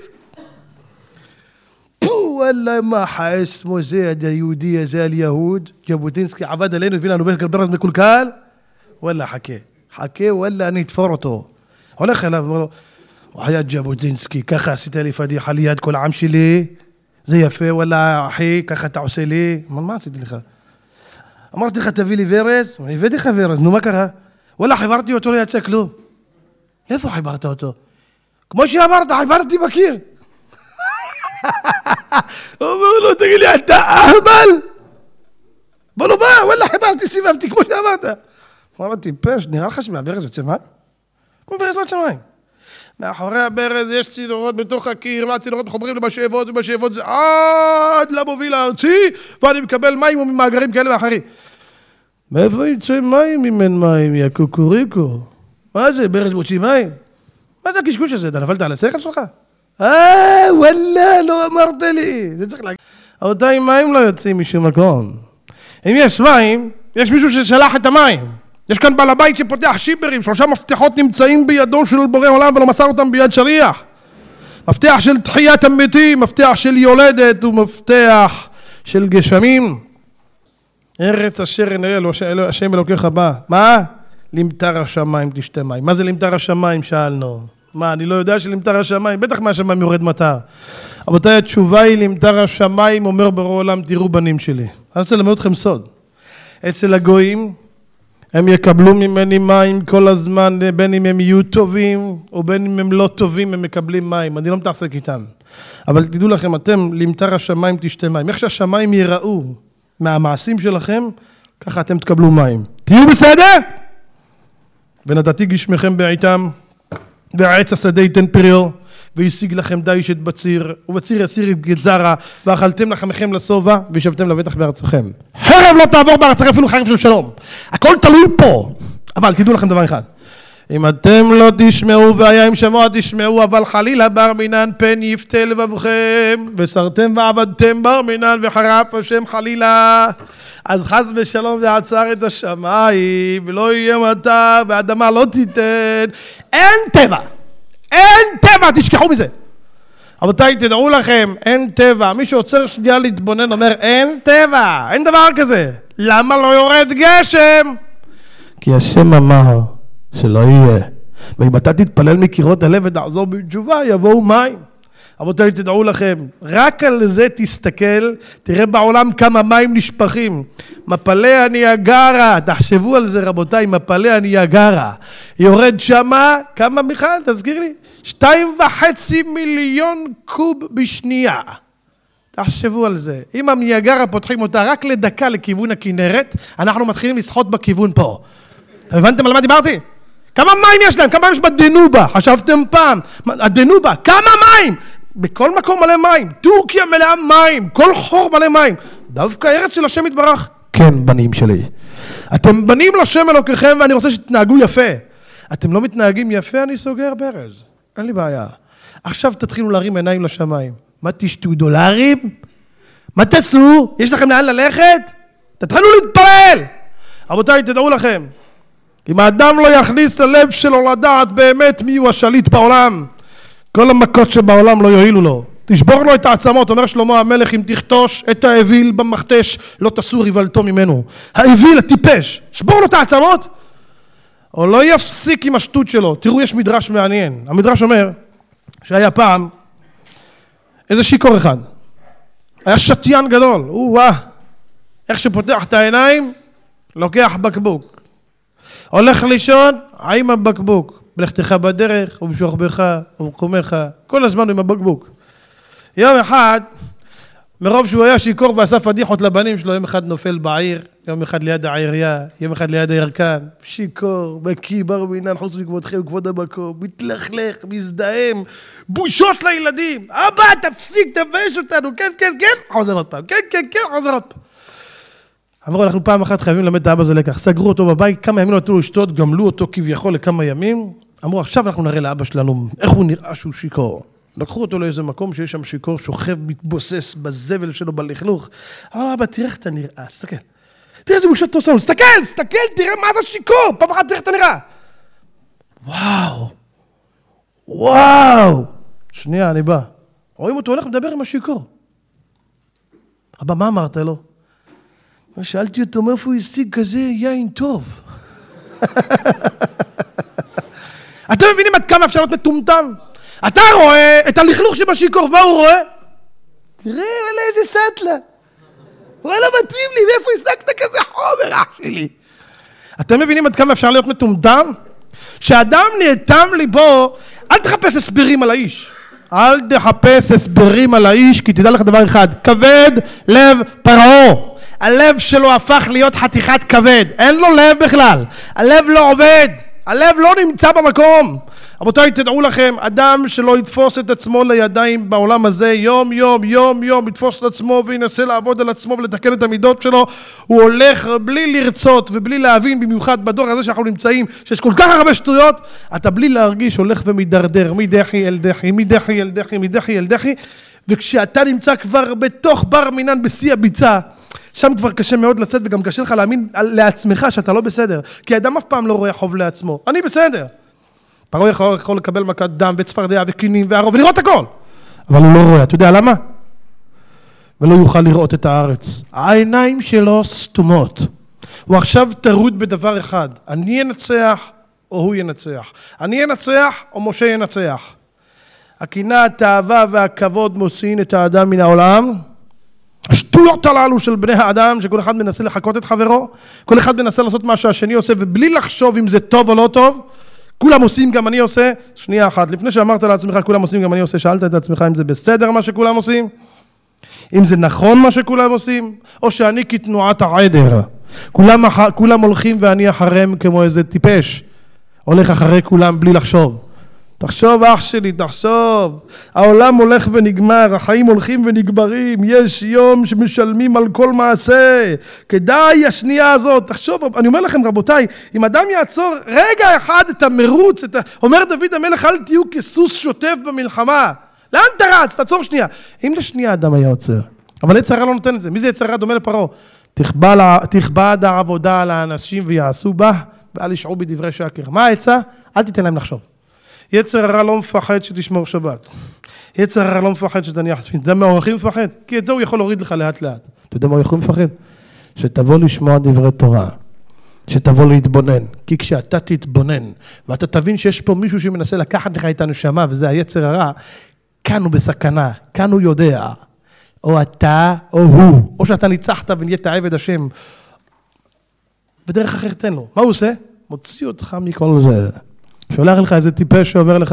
וואלה, מה חסמו זה היהודי הזה, היהוד, ג'בוטינסקי עבד עלינו, הביא לנו ברז מקולקל. וואלה, חכה, וואלה, אני אתפור אותו. הולך אליו, אומר לו, וחיית ג'בוטינסקי, ככה עשית לי פדיחה ליד כל העם שלי, זה יפה, וואלה, אחי, ככה אתה עושה לי. מה עשיתי לך? אמרתי לך, תביא לי ורז, הבאתי לך ורז, נו, מה קרה? וואלה, חיברתי אותו, לא יצא כלום. איפה חיברת אותו? כמו שאמרת, חיברתי בקיר. אומר לו, תגיד לי, אתה אהבל? בוא לא בא, וואלה, חיברתי, סיבבתי, כמו שאמרת. אמרתי, פש, נראה לך שמהברז יוצא מים? כמו ברז לא יוצא מים. מאחורי הברז יש צינורות בתוך הקיר, והצינורות חוברים למשאבות, ובמשאבות זה עד למוביל הארצי, ואני מקבל מים ממאגרים כאלה ואחרים. מאיפה יצא מים אם אין מים, יא קוקוריקו? מה זה, ברז מוציא מים? מה זה הקשקוש הזה? אתה נפלת על השכל שלך? וואלה, לא אמרת לי. זה צריך להגיד. אותי מים לא יוצאים משום מקום. אם יש מים, יש מישהו ששלח את המים. יש כאן בעל הבית שפותח שיברים, 3 מפתחות נמצאים בידו של בורא עולם ולא מסר אותם ביד שליח. מפתח של תחיית המתים, מפתח של יולדת ומפתח של גשמים. ארץ אשר נראה לו השם אלוקיך בא. מה? למטר השמיים תשתה מים. מה זה למטר השמיים? שאלנו. מה, אני לא יודע שלמטר השמיים? בטח מהשמיים יורד מטר. רבותיי, התשובה היא למטר השמיים, אומר בורא עולם, תראו בנים שלי. אני רוצה ללמד אתכם סוד. אצל הגויים, הם יקבלו ממני מים כל הזמן, בין אם הם יהיו טובים, או בין אם הם לא טובים, הם מקבלים מים. אני לא מתעסק איתם. אבל תדעו לכם, אתם, למטר השמיים תשתה מים. איך שהשמיים ייראו מהמעשים שלכם, ככה אתם תקבלו מים. תהיו בסדר? ונתתי גשמכם בעיתם. והעץ השדה ייתן פריו, וישיג לכם דיש את בציר, ובציר יסיר את גזרה, ואכלתם לחמכם לשובע, וישבתם לבטח בארצכם. חרב לא תעבור בארצכם, אפילו חרב של שלום. הכל תלוי פה. אבל תדעו לכם דבר אחד. אם אתם לא תשמעו, והיה אם שמוע תשמעו, אבל חלילה בר מינן פן יפתה לבבכם, וסרתם ועבדתם בר מינן, וחרף השם חלילה. אז חס ושלום ועצר את השמיים, ולא יהיה מטר, והאדמה לא תיתן. אין טבע. אין טבע, תשכחו מזה. רבותיי, תדעו לכם, אין טבע. מי שעוצר שנייה להתבונן אומר, אין טבע, אין דבר כזה. למה לא יורד גשם? כי השם אמר שלא יהיה. ואם אתה תתפלל מקירות הלב ותחזור בתשובה, יבואו מים. רבותיי, תדעו לכם, רק על זה תסתכל, תראה בעולם כמה מים נשפכים. מפלי הניאגרה, תחשבו על זה רבותיי, מפלי הניאגרה. יורד שמה, כמה מיכל, תזכיר לי? 2.5 מיליון קוב בשנייה. תחשבו על זה. אם הניאגרה פותחים אותה רק לדקה לכיוון הכנרת, אנחנו מתחילים לשחות בכיוון פה. אתם הבנתם על מה דיברתי? כמה מים יש להם? כמה מים יש בדנובה? חשבתם פעם? הדנובה, כמה מים? בכל מקום מלא מים, טורקיה מלאה מים, כל חור מלא מים. דווקא ארץ של השם יתברך. כן, בנים שלי. אתם בנים לשם אלוקיכם ואני רוצה שתתנהגו יפה. אתם לא מתנהגים יפה, אני סוגר ברז. אין לי בעיה. עכשיו תתחילו להרים עיניים לשמיים. מה תשתו דולרים? מה תעשו? יש לכם לאן ללכת? תתחילו להתפלל. רבותיי, תדעו לכם. אם האדם לא יכניס ללב שלו לדעת באמת מי הוא השליט בעולם, כל המכות שבעולם לא יועילו לו. תשבור לו את העצמות, אומר שלמה המלך, אם תכתוש את האוויל במכתש, לא תסור יבלתו ממנו. האוויל הטיפש, שבור לו את העצמות, או לא יפסיק עם השטות שלו. תראו, יש מדרש מעניין. המדרש אומר שהיה פעם איזה שיקור אחד. היה שתיין גדול. איך שפותח את העיניים, לוקח בקבוק. הולך לישון, עם הבקבוק. בלכתך בדרך, ובשוכבך, ובקומך, כל הזמן עם הבקבוק. יום אחד, מרוב שהוא היה שיקור ועשה פדיחות לבנים שלו, יום אחד נופל בעיר, יום אחד ליד העירייה, יום אחד ליד הירקן, שיקור, בקי, בר מינן, חוץ מכבודכם, כבוד המקום, מתלכלך, מזדהם, בושות לילדים, אבא, תפסיק, תבייש אותנו, כן, כן, כן, חוזר עוד פעם, כן, כן, כן, חוזר עוד פעם. אמרו, אנחנו פעם אחת חייבים ללמד את האבא הזה לקח, סגרו אותו בבית, כמה ימים נתנו לו לשתות, גמלו אותו כביכול לכמה ימים, אמרו, עכשיו אנחנו נראה לאבא שלנו איך הוא נראה שהוא שיקור. לקחו אותו לאיזה מקום שיש שם שיקור, שוכב, מתבוסס בזבל שלו, בלכלוך. אמרו, אבא, תראה איך אתה נראה, תסתכל. תראה איזה בושות תעשה לנו, תסתכל, תראה מה זה שיקור, פעם אחת תראה איך אתה נראה. וואו. שנייה, אני בא. רואים אותו, הולך לדבר עם השיקור. אבא, מה אמרת לו? שאלתי אותו, מאיפה הוא השיג כזה יין טוב? אתם מבינים עד כמה אפשר להיות מטומטם? אתה רואה את הלכלוך שבשיקור, מה הוא רואה? תראה, וואלה, איזה סטלה. וואלה, מתאים לי, מאיפה השגת כזה חומר, אח שלי? אתם מבינים עד כמה אפשר להיות מטומטם? שאדם נאטם ליבו, אל תחפש הסברים על האיש. אל תחפש הסברים על האיש, כי תדע לך דבר אחד, כבד לב פרעה. הלב שלו הפך להיות חתיכת כבד, אין לו לב בכלל, הלב לא עובד, הלב לא נמצא במקום. רבותיי, תדעו לכם, אדם שלא יתפוס את עצמו לידיים בעולם הזה, יום יום, יתפוס את עצמו וינסה לעבוד על עצמו ולתקן את המידות שלו, הוא הולך בלי לרצות ובלי להבין, במיוחד בדור הזה שאנחנו נמצאים, שיש כל כך הרבה שטויות, אתה בלי להרגיש הולך ומדרדר, מדחי אל דחי, מדחי אל דחי, מדחי אל דחי, וכשאתה נמצא כבר בתוך בר מינן בשיא הביצה, שם כבר קשה מאוד לצאת, וגם קשה לך להאמין לעצמך שאתה לא בסדר, כי האדם אף פעם לא רואה חוב לעצמו. אני בסדר. פרעה יכול לקבל מכת דם וצפרדע וקינים וערוב ולראות הכל, אבל הוא לא רואה. אתה יודע למה? ולא יוכל לראות את הארץ. העיניים שלו סתומות. הוא עכשיו טרוד בדבר אחד, אני אנצח או הוא ינצח, אני אנצח או משה ינצח. הקנאה, התאווה והכבוד מוציאים את האדם מן העולם. השטויות הללו של בני האדם, שכל אחד מנסה לחקות את חברו, כל אחד מנסה לעשות מה שהשני עושה, ובלי לחשוב אם זה טוב או לא טוב, כולם עושים גם אני עושה. שנייה אחת, לפני שאמרת לעצמך כולם עושים גם אני עושה, שאלת את עצמך אם זה בסדר מה שכולם עושים? אם זה נכון מה שכולם עושים? או שאני כתנועת העדר, כולם הולכים ואני אחריהם כמו איזה טיפש, הולך אחרי כולם בלי לחשוב. תחשוב אח שלי, תחשוב, העולם הולך ונגמר, החיים הולכים ונגמרים, יש יום שמשלמים על כל מעשה, כדאי השנייה הזאת, תחשוב, אני אומר לכם רבותיי, אם אדם יעצור רגע אחד את המרוץ, אומר דוד המלך, אל תהיו כסוס שוטף במלחמה, לאן אתה רץ? תעצור שנייה, אם לשנייה אדם היה עוצר, אבל יצר הרע לא נותן את זה, מי זה יצר הרע? דומה לפרעה, תכבד העבודה על האנשים ויעשו בה, ואל ישעו בדברי שקר, מה העצה? אל תיתן להם לחשוב. יצר הרע לא מפחד שתשמור שבת. יצר הרע לא מפחד שתניח תפילין. אתה יודע מה הוא הכי מפחד? כי את זה הוא יכול להוריד לך לאט לאט. אתה יודע מה הוא יכול מפחד? שתבוא לשמוע דברי תורה. שתבוא להתבונן. כי כשאתה תתבונן, ואתה תבין שיש פה מישהו שמנסה לקחת לך את הנשמה, וזה היצר הרע, כאן הוא בסכנה, כאן הוא יודע. או אתה או הוא. או שאתה ניצחת ונהיית עבד השם. ודרך אחרת תן לו. מה הוא עושה? מוציא אותך מכל זה. שולח לך איזה טיפש שאומר לך,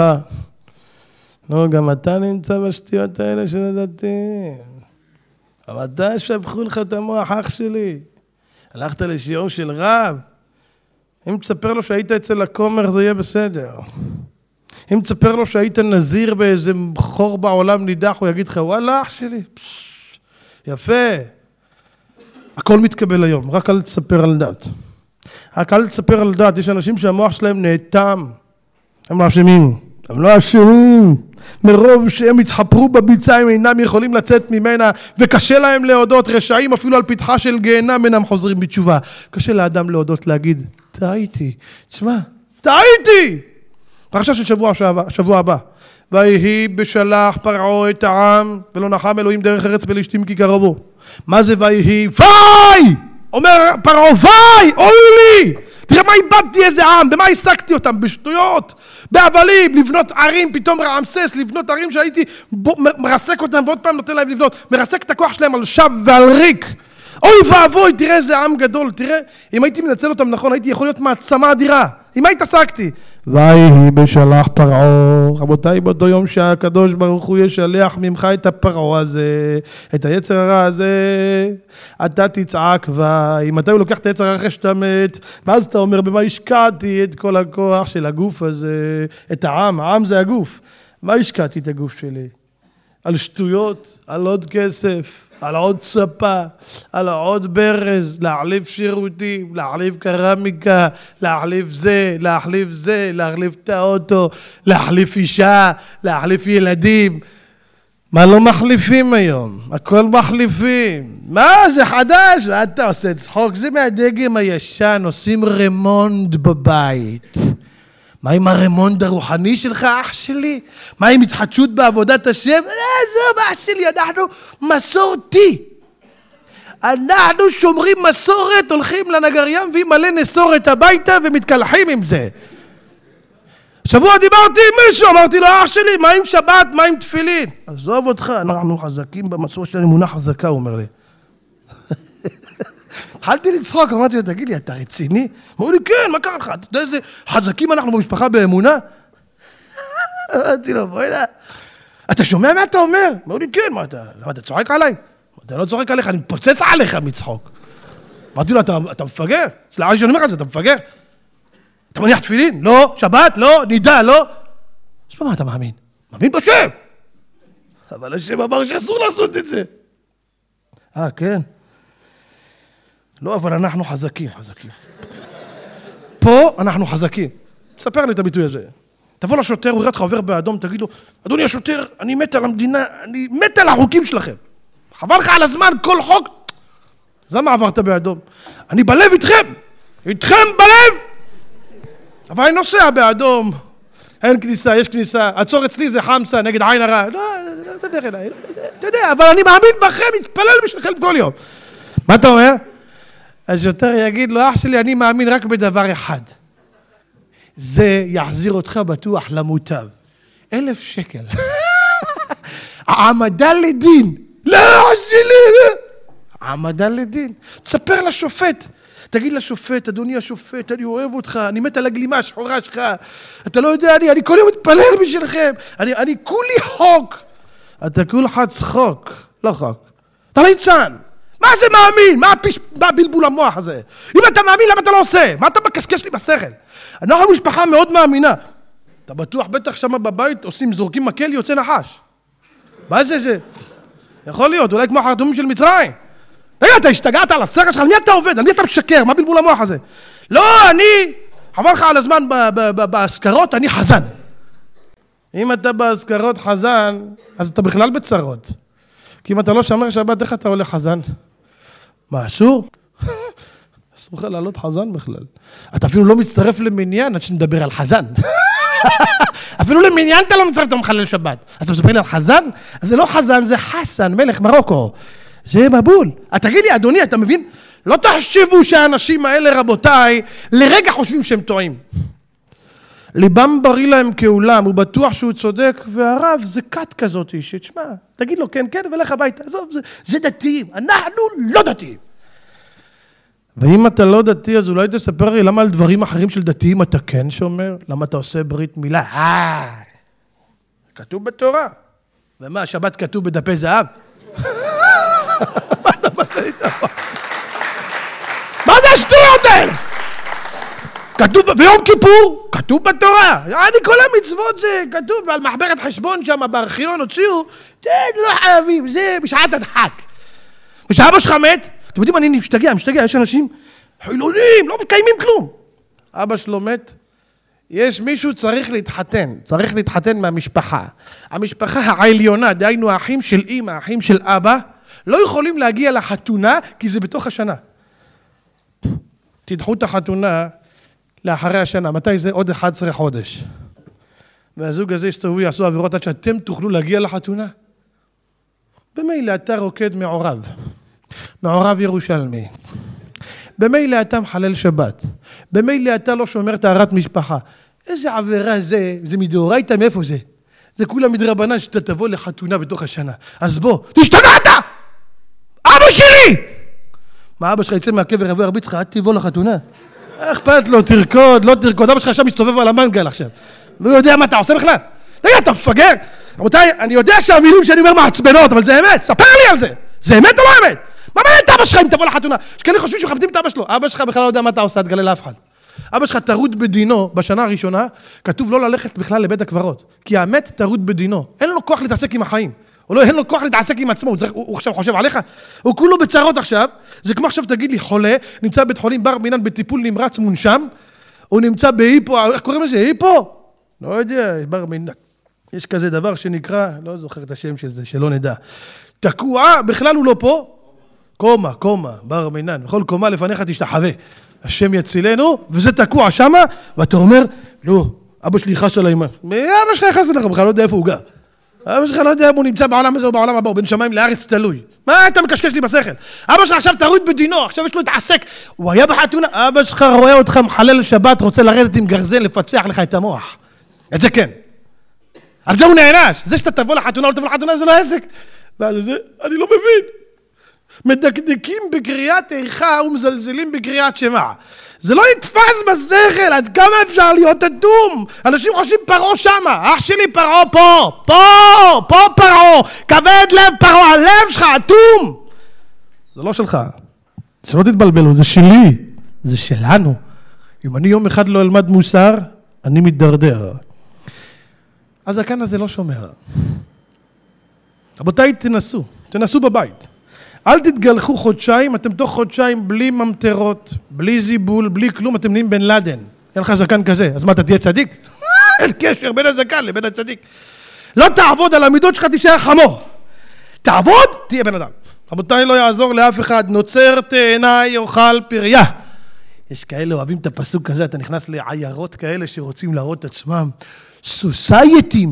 לא, גם אתה נמצא בשטויות האלה של הדתיים. אבל אתה שבחו לך את המוח, אח שלי. הלכת לשיעור של רב. אם תספר לו שהיית אצל הכומר, זה יהיה בסדר. אם תספר לו שהיית נזיר באיזה חור בעולם נידח, הוא יגיד לך, וואלה, אח שלי. יפה. הכל מתקבל היום, רק אל תספר על דת. רק אל תספר על דת, יש אנשים שהמוח שלהם נאטם. הם לא אשמים. הם לא אשמים. מרוב שהם התחפרו בביצה, הם אינם יכולים לצאת ממנה, וקשה להם להודות. רשעים אפילו על פתחה של גיהנם אינם חוזרים בתשובה. קשה לאדם להודות, להגיד, טעיתי. תשמע, טעיתי! פרשה של שבוע הבא. ויהי בשלח פרעה את העם, ולא נחם אלוהים דרך ארץ פלישתים כי קרבו. מה זה ויהי? וי! אומר פרעה, וי! אוי לי! תראה מה איבדתי איזה עם, במה העסקתי אותם? בשטויות, בהבלים, לבנות ערים, פתאום רעמסס, לבנות ערים שהייתי מרסק אותם ועוד פעם נותן להם לבנות, מרסק את הכוח שלהם על שב ועל ריק. אוי ואבוי, תראה איזה עם גדול, תראה, אם הייתי מנצל אותם נכון, הייתי יכול להיות מעצמה אדירה. עם מה התעסקתי? ויהי בשלח פרעה, רבותיי, באותו יום שהקדוש ברוך הוא ישלח ממך את הפרעה הזה, את היצר הרע הזה, אתה תצעק ואי, מתי הוא לוקח את היצר הרע אחרי שאתה מת, ואז אתה אומר, במה השקעתי את כל הכוח של הגוף הזה, את העם זה הגוף, מה השקעתי את הגוף שלי? על שטויות, על עוד כסף, על עוד ספה, על עוד ברז, להחליף שירותים, להחליף קרמיקה, להחליף זה, להחליף את האוטו, להחליף אישה, להחליף ילדים. מה לא מחליפים היום? הכל מחליפים. מה זה חדש? אתה עושה צחוק, זה מהדגם הישן, עושים רמונד בבית. מה עם הרמונד הרוחני שלך, אח שלי? מה עם התחדשות בעבודת השם? זהו, אח שלי, אנחנו מסורתי. אנחנו שומרים מסורת, הולכים לנגר ים והיא מלא נסורת הביתה ומתקלחים עם זה. שבוע דיברתי עם מישהו, אמרתי לו, אח שלי, מה עם שבת, מה עם תפילין? עזוב אותך, אנחנו חזקים במסורת שלנו, אמונה חזקה, הוא אומר לי. התחלתי לצחוק, אמרתי לו, תגיד לי, אתה רציני? אמרו לי, כן, מה קרה לך? אתה יודע איזה חזקים אנחנו במשפחה באמונה? אמרתי לו, בואי לה. אתה שומע מה אתה אומר? אמרו לי, כן, למה אתה צוחק עליי? אתה לא צוחק עליך, אני מפוצץ עליך מצחוק. אמרתי לו, אתה מפגר? סליחה לי שאני אומר לך, אתה מפגר? אתה מניח תפילין? לא. שבת? לא. נידה? לא. אז מה אתה מאמין? מאמין בשם. אבל השם אמר שאסור לעשות את זה. כן. לא, אבל אנחנו חזקים. פה אנחנו חזקים. תספר לי את הביטוי הזה. תבוא לשוטר, הוא יראה לך עובר באדום, תגיד לו, אדוני השוטר, אני מת על המדינה, אני מת על החוקים שלכם. חבל לך על הזמן, כל חוק. זה מה עברת באדום. אני בלב איתכם בלב. אבל אני נוסע באדום. אין כניסה, יש כניסה. עצור אצלי זה חמסה נגד עין הרע. לא, תדבר אליי. אתה יודע, אבל אני מאמין בכם, מתפלל בשבילכם כל יום. מה אתה אומר? השוטר יגיד לו, אח שלי, אני מאמין רק בדבר אחד. זה יחזיר אותך בטוח למוטב. 1,000 שקל. העמדה לדין. לא, אח שלי. העמדה לדין. תספר לשופט. תגיד לשופט, אדוני השופט, אני אוהב אותך, אני מת על הגלימה השחורה שלך. אתה לא יודע, אני כל יום מתפלל בשבילכם. אני כולי חוק. אתה כולך צחוק. לא חוק. אתה ליצן. מה זה מאמין? מה בלבול המוח הזה? אם אתה מאמין, למה אתה לא עושה? מה אתה מקשקש לי בשכל? אנחנו משפחה מאוד מאמינה. אתה בטוח, בטח שמה בבית עושים, זורקים מקל, יוצא נחש. מה זה? יכול להיות, אולי כמו החרטומים של מצרים. תגיד, אתה השתגעת על השכל שלך, על מי אתה עובד? על מי אתה משקר? מה בלבול המוח הזה? לא, אני, חבל לך על הזמן בהזכרות, אני חזן. אם אתה בהזכרות חזן, אז אתה בכלל בצרות. כי אם אתה לא שומר שבת, איך אתה הולך חזן? מה, אסור? אסור לך לעלות חזן בכלל. אתה אפילו לא מצטרף למניין עד שנדבר על חזן. אפילו למניין אתה לא מצטרף, אתה מחלל שבת. אז אתה מספר לי על חזן? אז זה לא חזן, זה חסן, מלך מרוקו. זה מבול. תגיד לי, אדוני, אתה מבין? לא תחשבו שהאנשים האלה, רבותיי, לרגע חושבים שהם טועים. ליבם בריא להם כעולם, הוא בטוח שהוא צודק, והרב זה קט כזאת, שתשמע, תגיד לו כן, ולך הביתה, עזוב, זה דתיים, אנחנו לא דתיים. ואם אתה לא דתי, אז אולי תספר לי למה על דברים אחרים של דתיים אתה כן שומר? למה אתה עושה ברית מילה? כתוב בתורה. ומה, השבת כתוב בדפי זהב? מה אתה בא לי איתה? מה זה השטויות האלה? כתוב ביום כיפור, כתוב בתורה. אני כל המצוות זה כתוב, ועל מחברת חשבון שם בארכיון הוציאו, זה לא חייבים, זה בשעת הדחק. ושאבא שלך מת, אתם יודעים, אני משתגע, יש אנשים חילונים, לא מקיימים כלום. אבא שלו מת, יש מישהו צריך להתחתן מהמשפחה. המשפחה העליונה, דהיינו האחים של אמא, האחים של אבא, לא יכולים להגיע לחתונה, כי זה בתוך השנה. תדחו את החתונה לאחרי השנה, מתי זה? עוד 11 חודש. והזוג הזה יסתובבו, יעשו עבירות עד שאתם תוכלו להגיע לחתונה. במילא אתה רוקד מעורב ירושלמי. במילא אתה מחלל שבת. במילא אתה לא שומר טהרת משפחה. איזה עבירה זה מדאורייתא, מאיפה זה? זה כולה מדרבנן שאתה תבוא לחתונה בתוך השנה. אז בוא, תשתגעת! אבא שלי! מה אבא שלך יצא מהקבר יבוא ירביץ לך, עד תבוא לחתונה? אכפת לו, תרקוד, לא תרקוד, אבא שלך עכשיו מסתובב על המנגל עכשיו. והוא יודע מה אתה עושה בכלל? תגיד, אתה מפגר? רבותיי, אני יודע שהמילים שאני אומר מעצבנות, אבל זה אמת, ספר לי על זה. זה אמת או לא אמת? מה מעניין את אבא שלך אם תבוא לחתונה? שכאלה חושבים שמכבדים את אבא שלו. אבא שלך בכלל לא יודע מה אתה עושה, תגלה לאף אחד. אבא שלך תרוד בדינו, בשנה הראשונה, כתוב לא ללכת בכלל לבית הקברות. כי האמת תרוד בדינו. אין לו כוח להתעסק עם החיים. אין לו כוח להתעסק עם עצמו, הוא עכשיו חושב עליך. הוא כולו בצרות עכשיו. זה כמו עכשיו תגיד לי, חולה, נמצא בבית חולים בר מינן בטיפול נמרץ מונשם, הוא נמצא בהיפו, איך קוראים לזה? היפו? לא יודע, בר מינן. יש כזה דבר שנקרא, לא זוכר את השם של זה, שלא נדע. תקוע, בכלל הוא לא פה. קומה, בר מינן. בכל קומה לפניך תשתחווה. השם יצילנו, וזה תקוע שמה, ואתה אומר, לא, אבא שלי יכעס עליי. אבא שלך יכעס עליך, בכלל לא יודע איפה הוא גר. אבא שלך לא יודע אם הוא נמצא בעולם הזה או בעולם הבא, הוא בין שמיים לארץ תלוי. מה אתה מקשקש לי בשכל? אבא שלך עכשיו תרוד בדינו, עכשיו יש לו להתעסק. הוא היה בחתונה, אבא שלך רואה אותך מחלל שבת, רוצה לרדת עם גרזן, לפצח לך את המוח. את זה כן. על זה הוא נענש. זה שאתה תבוא לחתונה או לא תבוא לחתונה זה לא עסק. ועל זה אני לא מבין. מדקדקים בקריאת איכה ומזלזלים בקריאת שמע. זה לא יתפס בשכל, עד כמה אפשר להיות אדום? אנשים חושבים פרעה שמה, אח שלי פרעה פה פרעה, כבד לב פרעה, הלב שלך אטום. זה לא שלך, שלא תתבלבלו, זה שלי, זה שלנו. אם אני יום אחד לא אלמד מוסר, אני מתדרדר. אז הכאן הזה לא שומר. רבותיי, תנסו בבית. אל תתגלחו חודשיים, אתם תוך חודשיים בלי ממטרות, בלי זיבול, בלי כלום, אתם נהיים בן לדן. אין לך זקן כזה, אז מה, אתה תהיה צדיק? אין קשר בין הזקן לבין הצדיק. לא תעבוד על המידות שלך, תישאר חמור. תעבוד, תהיה בן אדם. רבותיי, לא יעזור לאף אחד, נוצר תאנה יאכל פריה. יש כאלה אוהבים את הפסוק הזה, אתה נכנס לעיירות כאלה שרוצים להראות את עצמם. סוסייטים.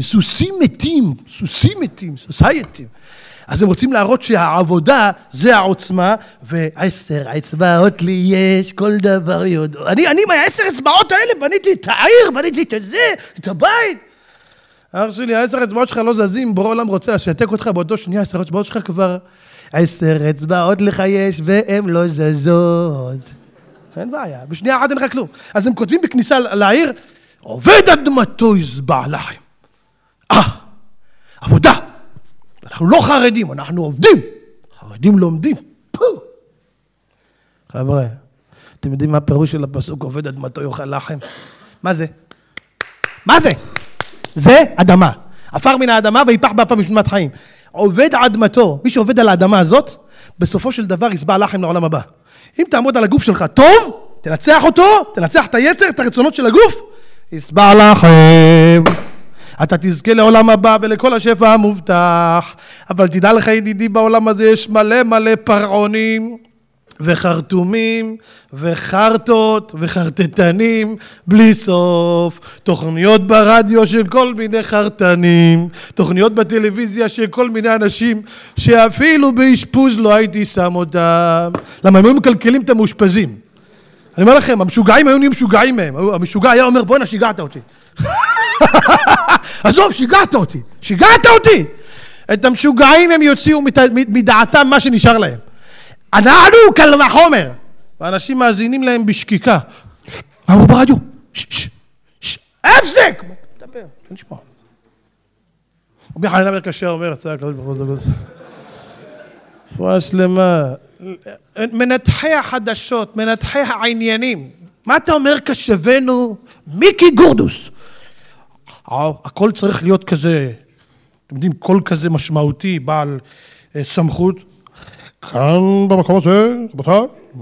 אז הם רוצים להראות שהעבודה זה העוצמה, ו10 אצבעות לי יש, כל דבר יודע. אני מה10 אצבעות האלה בניתי את העיר, בניתי את זה, את הבית. אח שלי, 10 אצבעות שלך לא זזים, בורא עולם רוצה לשתק אותך באותו שנייה, 10 אצבעות שלך כבר 10 אצבעות לך יש, והם לא זזות. אין בעיה, בשנייה אחת אין לך כלום. אז הם כותבים בכניסה לעיר, עובד אדמתו יזבע לכם. עבודה. אנחנו לא חרדים, אנחנו עובדים. חרדים לומדים. חבר'ה, אתם יודעים מה הפירוש של הפסוק עובד אדמתו יאכל לחם? מה זה? זה אדמה. עפר מן האדמה ויפח באפיו משמת חיים. עובד אדמתו, מי שעובד על האדמה הזאת, בסופו של דבר יסבע לחם לעולם הבא. אם תעמוד על הגוף שלך טוב, תנצח אותו, תנצח את היצר, את הרצונות של הגוף, יסבע לכם. אתה תזכה לעולם הבא ולכל השפע המובטח. אבל תדע לך ידידי, בעולם הזה יש מלא מלא פרעונים וחרטומים וחרטות וחרטטנים בלי סוף. תוכניות ברדיו של כל מיני חרטנים, תוכניות בטלוויזיה של כל מיני אנשים שאפילו באשפוז לא הייתי שם אותם. למה הם היו מקלקלים את המאושפזים. אני אומר לכם, המשוגעים היו נהיים משוגעים מהם. המשוגע היה אומר, בוא'נה, שיגעת אותי. עזוב, שיגעת אותי. את המשוגעים הם יוציאו מדעתם מה שנשאר להם. אנחנו קל וחומר. ואנשים מאזינים להם בשקיקה. מה הוא ברדיו? הפסק! תדבר, נשמע. רבי חנינא בן עקשיא אומר, הצעה כזאת בחוז הגוז. רפואה שלמה. מנתחי החדשות, מנתחי העניינים. מה אתה אומר כשבנו? מיקי גורדוס. הכל צריך להיות כזה, אתם יודעים, קול כזה משמעותי, בעל סמכות. כאן במקום הזה, רבותיי.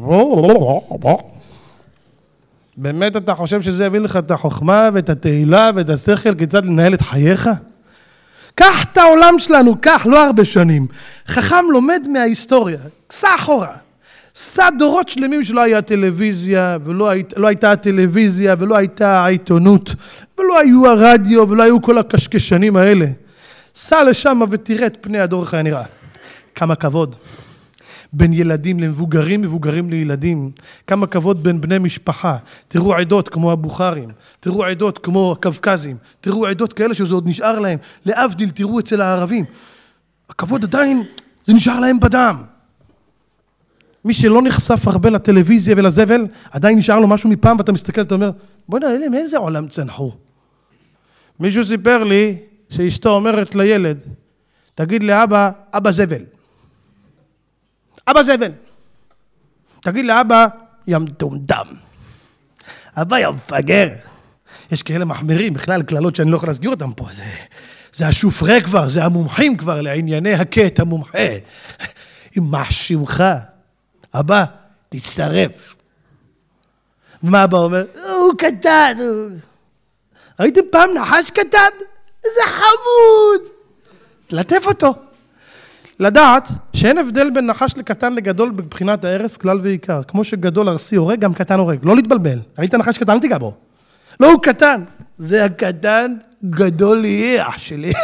באמת אתה חושב שזה יביא לך את החוכמה ואת התהילה ואת השכל כיצד לנהל את חייך? קח את העולם שלנו, קח, לא הרבה שנים. חכם לומד מההיסטוריה, סע אחורה. סע דורות שלמים שלא היה טלוויזיה, ולא הייתה הטלוויזיה, ולא הייתה העיתונות, ולא היו הרדיו, ולא היו כל הקשקשנים האלה. סע לשם ותראה את פני הדור איך היה נראה. כמה כבוד. בין ילדים למבוגרים, מבוגרים לילדים. כמה כבוד בין בני משפחה. תראו עדות כמו הבוכרים, תראו עדות כמו הקווקזים, תראו עדות כאלה שזה עוד נשאר להם. להבדיל, תראו אצל הערבים. הכבוד עדיין, זה נשאר להם בדם. מי שלא נחשף הרבה לטלוויזיה ולזבל, עדיין נשאר לו משהו מפעם, ואתה מסתכל, אתה אומר, בוא נראה, מאיזה עולם צנחו? מישהו סיפר לי שאשתו אומרת לילד, תגיד לאבא, אבא זבל. אבא זבל. תגיד לאבא, ים טומטם. אבא ים מפגר. יש כאלה מחמירים, בכלל כללות שאני לא יכול להסגיר אותם פה. זה השופרה כבר, זה המומחים כבר לענייני הקט, המומחה. עם מה שמך? אבא, תצטרף. ומה אבא אומר? הוא קטן. ראיתם פעם נחש קטן? איזה חמוד. תלטף אותו. לדעת שאין הבדל בין נחש לקטן לגדול בבחינת ההרס, כלל ועיקר. כמו שגדול ארסי הורג, גם קטן הורג. לא להתבלבל. ראית נחש קטן? אל תיגע בו. לא, הוא קטן. זה הקטן גדול יהיה, אח שלי.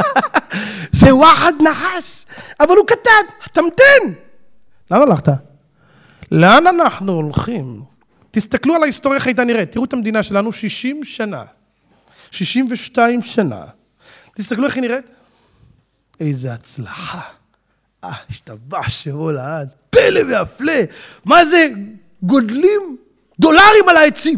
זה וואחד נחש. אבל הוא קטן. תמתן. לאן הלכת? לאן אנחנו הולכים? תסתכלו על ההיסטוריה איך הייתה נראית. תראו את המדינה שלנו 60 שנה. 62 שנה. תסתכלו איך היא נראית. איזה הצלחה. השתבח שמו לעד. פלא והפלא. מה זה? גודלים דולרים על העצים.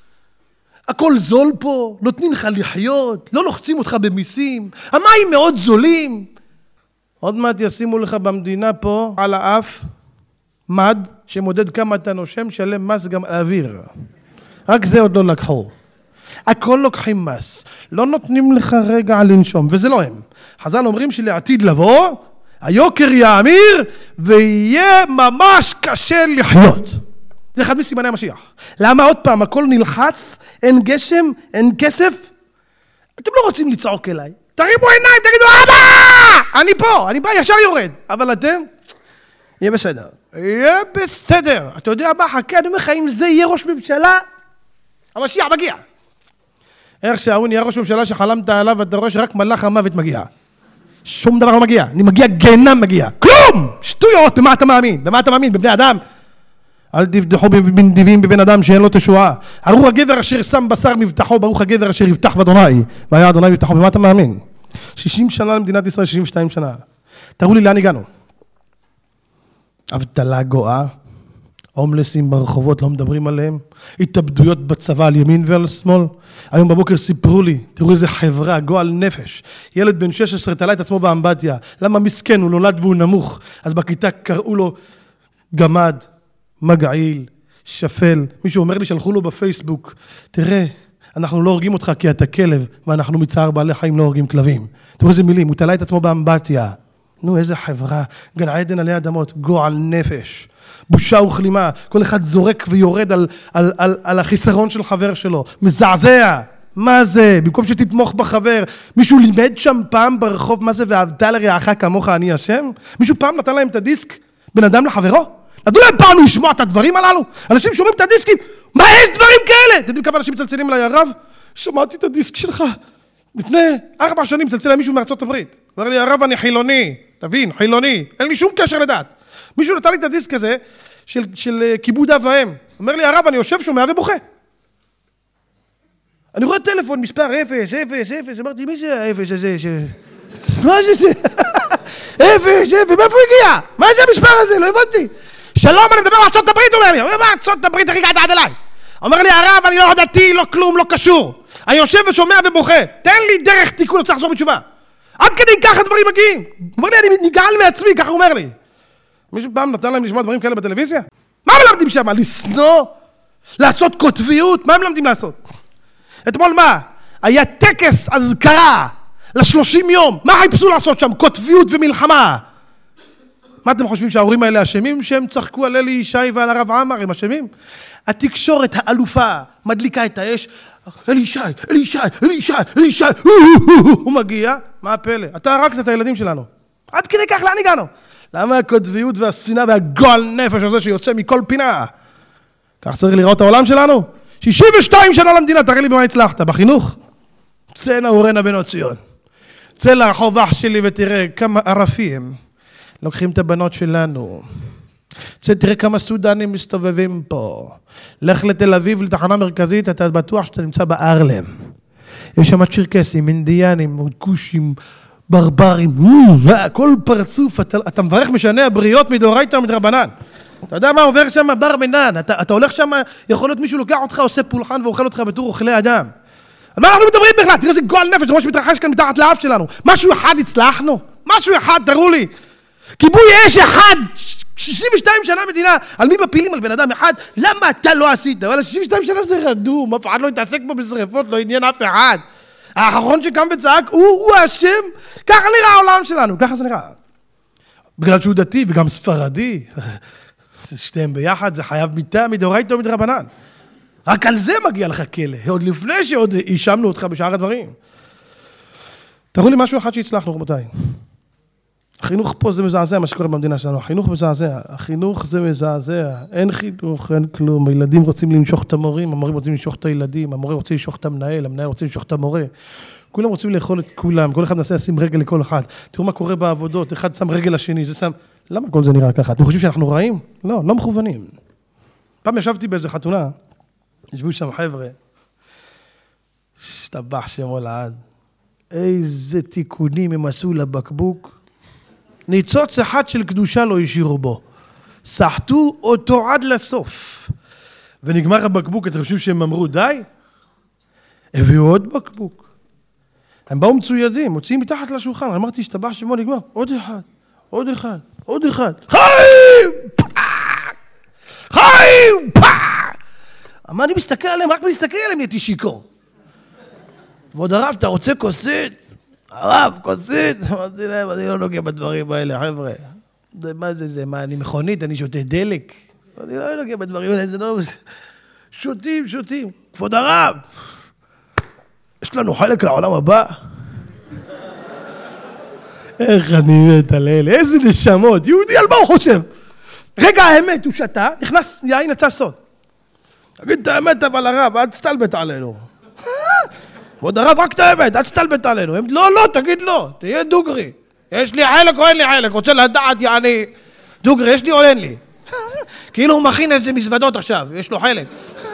הכל זול פה. נותנים לך לחיות. לא לוחצים אותך במיסים. המים מאוד זולים. עוד מעט ישימו לך במדינה פה על האף מד שמודד כמה אתה נושם, שלם מס גם אוויר. רק זה עוד לא לקחו. הכל לוקחים מס. לא נותנים לך רגע לנשום, וזה לא הם. חז"ל אומרים שלעתיד לבוא, היוקר יאמיר, ויהיה ממש קשה לחיות. זה אחד מסימני המשיח. למה עוד פעם? הכל נלחץ, אין גשם, אין כסף. אתם לא רוצים לצעוק אליי. תרימו עיניים, תגידו, אבא! אני פה, אני בא, ישר יורד. אבל אתם, יהיה בסדר. יהיה בסדר. אתה יודע מה? חכה, אני אומר לך, אם זה יהיה ראש ממשלה, המשיח מגיע. איך שההוא נהיה ראש ממשלה שחלמת עליו, אתה רואה שרק מלאך המוות מגיע. שום דבר לא מגיע. אני מגיע, גיהנם מגיע. כלום! שטויות, במה אתה מאמין? במה אתה מאמין? בבני אדם? אל תבטחו בנדיבים בבן אדם שאין לו תשועה. ברוך הגבר אשר שם בשר מבטחו, ברוך הגבר אשר יבטח באדוני. והיה אדוני מבטחו. במה אתה מאמין? 60 שנה למדינת ישראל, 62 שנה. תראו לי לאן הגענו. אבטלה גואה, הומלסים ברחובות, לא מדברים עליהם, התאבדויות בצבא על ימין ועל שמאל. היום בבוקר סיפרו לי, תראו איזה חברה, גועל נפש. ילד בן 16 תלה את עצמו באמבטיה. למה מסכן? הוא נולד והוא נמוך. אז בכיתה קראו לו גמד, מגעיל, שפל. מישהו אומר לי, שלחו לו בפייסבוק, תראה, אנחנו לא הורגים אותך כי אתה כלב, ואנחנו מצער בעלי חיים לא הורגים כלבים. תראו איזה מילים, הוא תלה את עצמו באמבטיה. נו, איזה חברה, גן עדן עלי אדמות, גועל נפש. בושה וכלימה, כל אחד זורק ויורד על החיסרון של חבר שלו. מזעזע. מה זה? במקום שתתמוך בחבר, מישהו לימד שם פעם ברחוב מה זה ואהבת לרעך כמוך אני השם? מישהו פעם נתן להם את הדיסק? בן אדם לחברו? נתנו להם פעם לשמוע את הדברים הללו? אנשים שומעים את הדיסקים, מה יש דברים כאלה? אתם יודעים כמה אנשים מצלצלים אליי, הרב? שמעתי את הדיסק שלך. לפני 4 שנים מצלצל אליי מישהו מארצות הברית. הוא אומר לי, הרב אני חילוני, תבין, חילוני, אין לי שום קשר לדת. מישהו נתן לי את הדיסק הזה של כיבוד אב ואם. אומר לי, הרב אני יושב שומע ובוכה. אני רואה טלפון, מספר 0, 0, 0, אמרתי, מי זה ה-0 הזה? מה זה? 0, 0, מאיפה הגיע? מה זה המספר הזה? לא הבנתי. שלום, אני מדבר על ארצות הברית, אומר לי. מה ארצות הברית, איך הגעת עד אליי? אומר לי, הרב, אני לא דתי, לא כלום, לא קשור. אני יושב ושומע ובוכה. תן לי דרך תיקון, אני צריך לחזור בתשובה. עד כדי ככה דברים מגיעים. אומר לי, אני נגעל מעצמי, ככה הוא אומר לי. מישהו פעם נתן להם לשמוע דברים כאלה בטלוויזיה? מה הם למדים שם? לשנוא? לעשות קוטביות? מה הם למדים לעשות? אתמול מה? היה טקס אזכרה ל30 יום. מה חיפשו לעשות שם? קוטביות ומלחמה. מה אתם חושבים שההורים האלה אשמים? שהם צחקו על אלי ישי ועל הרב עמר, הם אשמים? התקשורת האלופה מדליקה את האש. אלי ישי, אלי ישי, אלי ישי, אלי ישי. הוא מגיע, מה הפלא? אתה הרגת את הילדים שלנו. עד כדי כך לאן הגענו? למה הקוטביות והשנאה והגועל נפש הזה שיוצא מכל פינה? כך צריך לראות העולם שלנו? 62 שנה למדינה, תראה לי במה הצלחת, בחינוך. צא נאורנה בנות ציון. צא לרחוב אח שלי ותראה כמה ערפים לוקחים את הבנות שלנו. צא תראה כמה סודנים מסתובבים פה. לך לתל אביב, לתחנה מרכזית, אתה בטוח שאתה נמצא בארלם. יש שם צ'רקסים, אינדיאנים, כושים, ברברים, כל פרצוף, אתה מברך משנה הבריות מדאורייתא ומדרבנן. אתה יודע מה עובר שם בר מינן, אתה הולך שם, יכול להיות מישהו לוקח אותך, עושה פולחן ואוכל אותך בתור אוכלי אדם. על מה אנחנו מדברים בכלל? תראה איזה גועל נפש, ממש מתרחש כאן מתחת לאף שלנו. משהו אחד הצלחנו? משהו אחד, תראו לי. כיבוי אש אחד, 62 שנה מדינה, על מי מפילים? על בן אדם אחד? למה אתה לא עשית? אבל 62 שנה זה רדום, אף אחד לא יתעסק בו בשריפות, לא עניין אף אחד. האחרון שקם וצעק, הוא השם, ככה נראה העולם שלנו, ככה זה נראה. בגלל שהוא דתי וגם ספרדי, שתיהם ביחד, זה חייב מיתה מדאורייתא ומדרבנן. רק על זה מגיע לך כלא, עוד לפני שעוד אישמנו אותך בשאר הדברים. תראו לי משהו אחד שהצלחנו, רבותיי. החינוך פה זה מזעזע, מה שקורה במדינה שלנו. החינוך מזעזע, החינוך זה מזעזע. אין חינוך, אין כלום. הילדים רוצים למשוך את המורים, המורים רוצים למשוך את הילדים, המורה רוצה למשוך את המנהל, המנהל רוצה למשוך את המורה. כולם רוצים לאכול את כולם, כל אחד מנסה לשים רגל לכל אחד. תראו מה קורה בעבודות, אחד שם רגל לשני, זה שם... למה כל זה נראה ככה? אתם חושבים שאנחנו רעים? לא, לא מכוונים. פעם ישבתי באיזה חתונה, ישבו שם חבר'ה, השתבח שמו לעד. איזה תיקונים הם עשו לבקבוק. ניצוץ אחד של קדושה לא השאירו בו. סחטו אותו עד לסוף. ונגמר הבקבוק, אתם חושבים שהם אמרו די? הביאו עוד בקבוק. הם באו מצוידים, מוציאים מתחת לשולחן. אמרתי, השתבח שמו, נגמר. עוד אחד, עוד אחד, עוד אחד. חיים! חיים! אמר, אני מסתכל עליהם, רק מסתכל עליהם, נהייתי שיכור. ועוד הרב, אתה רוצה כוסית? הרב, כוסית? אמרתי להם, אני לא נוגע בדברים האלה, חבר'ה. מה זה? מה, אני מכונית, אני שותה דלק? אני לא נוגע בדברים האלה, זה לא... שותים. כבוד הרב, יש לנו חלק לעולם הבא? איך אני מת על אלה, איזה נשמות, יהודי על מה הוא חושב? רגע האמת, הוא שתה, נכנס יין יצא סוד. תגיד את האמת אבל הרב, אל תסתלבט עלינו. ועוד הרב, רק את האמת, אל תסתלבט עלינו. לא, תגיד לא, תהיה דוגרי. יש לי חלק או אין לי חלק, רוצה לדעת יעני, דוגרי, יש לי או אין לי. כאילו הוא מכין איזה מזוודות עכשיו, יש לו חלק.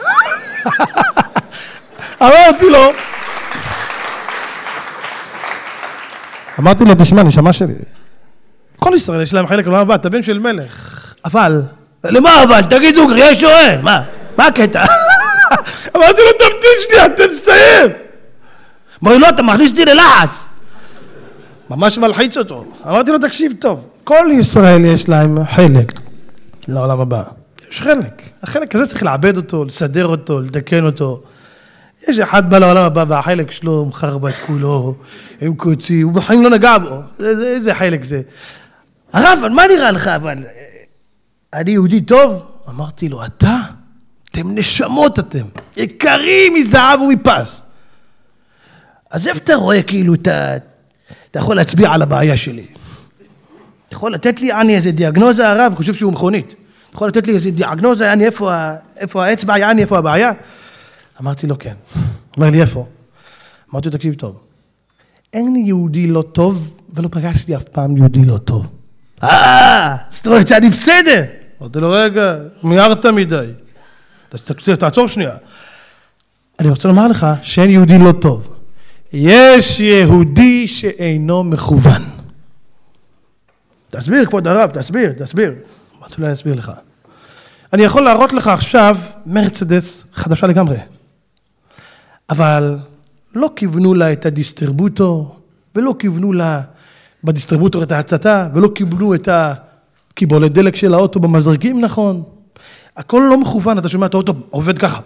אמרתי לו, תשמע, נשמה שלי. כל ישראל יש להם חלק לעולם הבא, אתה בן של מלך. אבל, למה אבל? תגיד דוגרי, יש או אין? מה הקטע? אמרתי לו, תמתין שנייה, תסיים. אמרתי לו, אתה מכניס אותי ללחץ. ממש מלחיץ אותו. אמרתי לו, תקשיב טוב. כל ישראל יש להם חלק לעולם הבא. יש חלק. החלק הזה צריך לעבד אותו, לסדר אותו, לתקן אותו. יש אחד בא לעולם הבא והחלק שלו מחרבט כולו, עם קוצי, הוא בחיים לא נגע בו. איזה חלק זה? הרב, מה נראה לך? אבל אני יהודי טוב? אמרתי לו, אתם נשמות אתם, יקרים מזהב ומפס. אז איפה אתה רואה כאילו, אתה יכול להצביע על הבעיה שלי? אתה יכול לתת לי איזה דיאגנוזה, הרב, אני חושב שהוא מכונית. אתה יכול לתת לי איזה דיאגנוזה, איפה האצבע, איפה הבעיה? אמרתי לו, כן. אומר לי, איפה? אמרתי לו, תקשיב טוב. אין לי יהודי לא טוב, ולא פגשתי אף פעם יהודי לא טוב. זאת אומרת שאני בסדר. אמרתי לו, רגע, מיירת מדי. תעצור שנייה. אני רוצה לומר לך שאין יהודי לא טוב. יש יהודי שאינו מכוון. תסביר, כבוד הרב, תסביר. אמרתי לו, אני אסביר לך. אני יכול להראות לך עכשיו מרצדס חדשה לגמרי. אבל לא כיוונו לה את הדיסטריבוטור, ולא כיוונו לה בדיסטריבוטור את ההצתה, ולא כיוונו את הקיבולת דלק של האוטו במזרקים, נכון. הכל לא מכוון, אתה שומע את האוטו עובד ככה.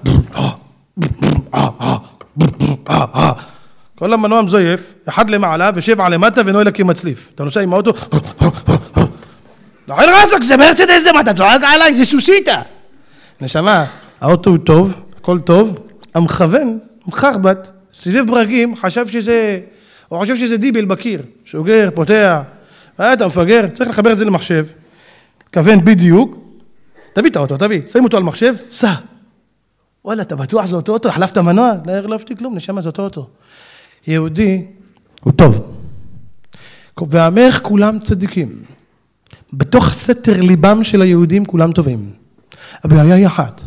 כל המנוע מזויף, אחד למעלה ושבע למטה ונועל כמצליף. אתה נוסע עם האוטו, אין רזק, זה מרצדס, זה מה אתה צועק עליי, זה סוסיטה. נשמה, האוטו הוא טוב, הכל טוב, המכוון, מחרבט, סביב ברגים, חשב שזה דיבל בקיר, שוגר, פותח, אתה מפגר, צריך לחבר את זה למחשב, כוון בדיוק, תביא את האוטו, שים אותו על מחשב, סע. וואלה, אתה בטוח זה אותו אוטו, החלפת מנוע? לא החלפתי כלום, נשמה, זה אותו אוטו. יהודי הוא טוב. והמך כולם צדיקים. בתוך סתר ליבם של היהודים כולם טובים. הבעיה היא אחת.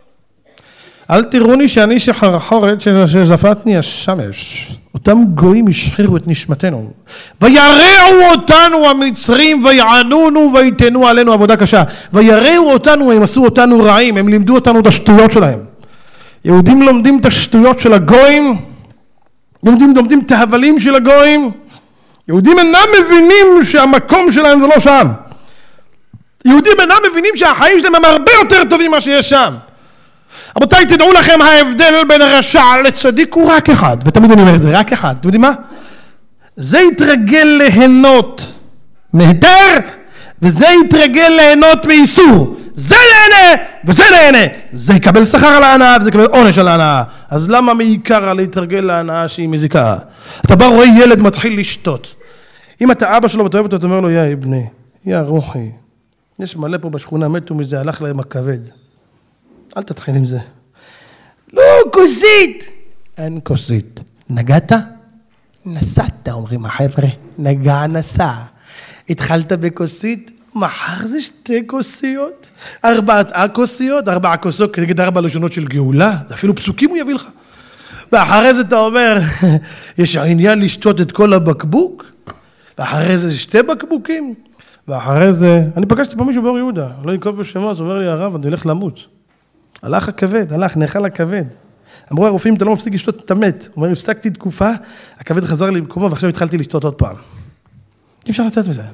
אל תראוני שאני שחרחורת שזפתני השמש. אותם גויים השחירו את נשמתנו. וירעו אותנו המצרים ויענונו ויתנו עלינו עבודה קשה. וירעו אותנו, הם עשו אותנו רעים, הם לימדו אותנו את השטויות שלהם. יהודים לומדים את השטויות של הגויים, לומדים את ההבלים של הגויים. יהודים אינם מבינים שהמקום שלהם זה לא שם. יהודים אינם מבינים שהחיים שלהם הם הרבה יותר טובים מה שיש שם. רבותיי, תדעו לכם, ההבדל בין הרשע לצדיק הוא רק אחד, ותמיד אני אומר את זה, רק אחד. אתם יודעים מה? זה יתרגל ליהנות מהיתר, וזה יתרגל ליהנות מאיסור. זה נהנה, וזה נהנה. זה יקבל שכר על ההנאה, וזה יקבל עונש על ההנאה. אז למה מעיקר להתרגל להנאה שהיא מזיקה? אתה בא רואה ילד מתחיל לשתות. אם אתה אבא שלו ואתה אוהב אותו, אתה אומר לו, יא בני, יא רוחי, יש מלא פה בשכונה, מתו מזה, הלך להם הכבד. אל תתחיל עם זה. לא, כוסית. אין כוסית. נגעת? נסעת, אומרים החבר'ה. נגע נסע. התחלת בכוסית, מחר זה 2 כוסיות. 4 כוסיות, 4 כוסות, כנגד 4 לשונות של גאולה. זה אפילו פסוקים הוא יביא לך. ואחרי זה אתה אומר, יש עניין לשתות את כל הבקבוק, ואחרי זה 2 בקבוקים, ואחרי זה, אני פגשתי פה מישהו באור יהודה, לא ינקוב בשמו, אז אומר לי, הרב, אני הולך למות. הלך הכבד, נאכל הכבד. אמרו הרופאים, אתה לא מפסיק לשתות, אתה מת. אומר, הפסקתי תקופה, הכבד חזר לי במקומו, ועכשיו התחלתי לשתות עוד פעם. אי אפשר לצאת מזה.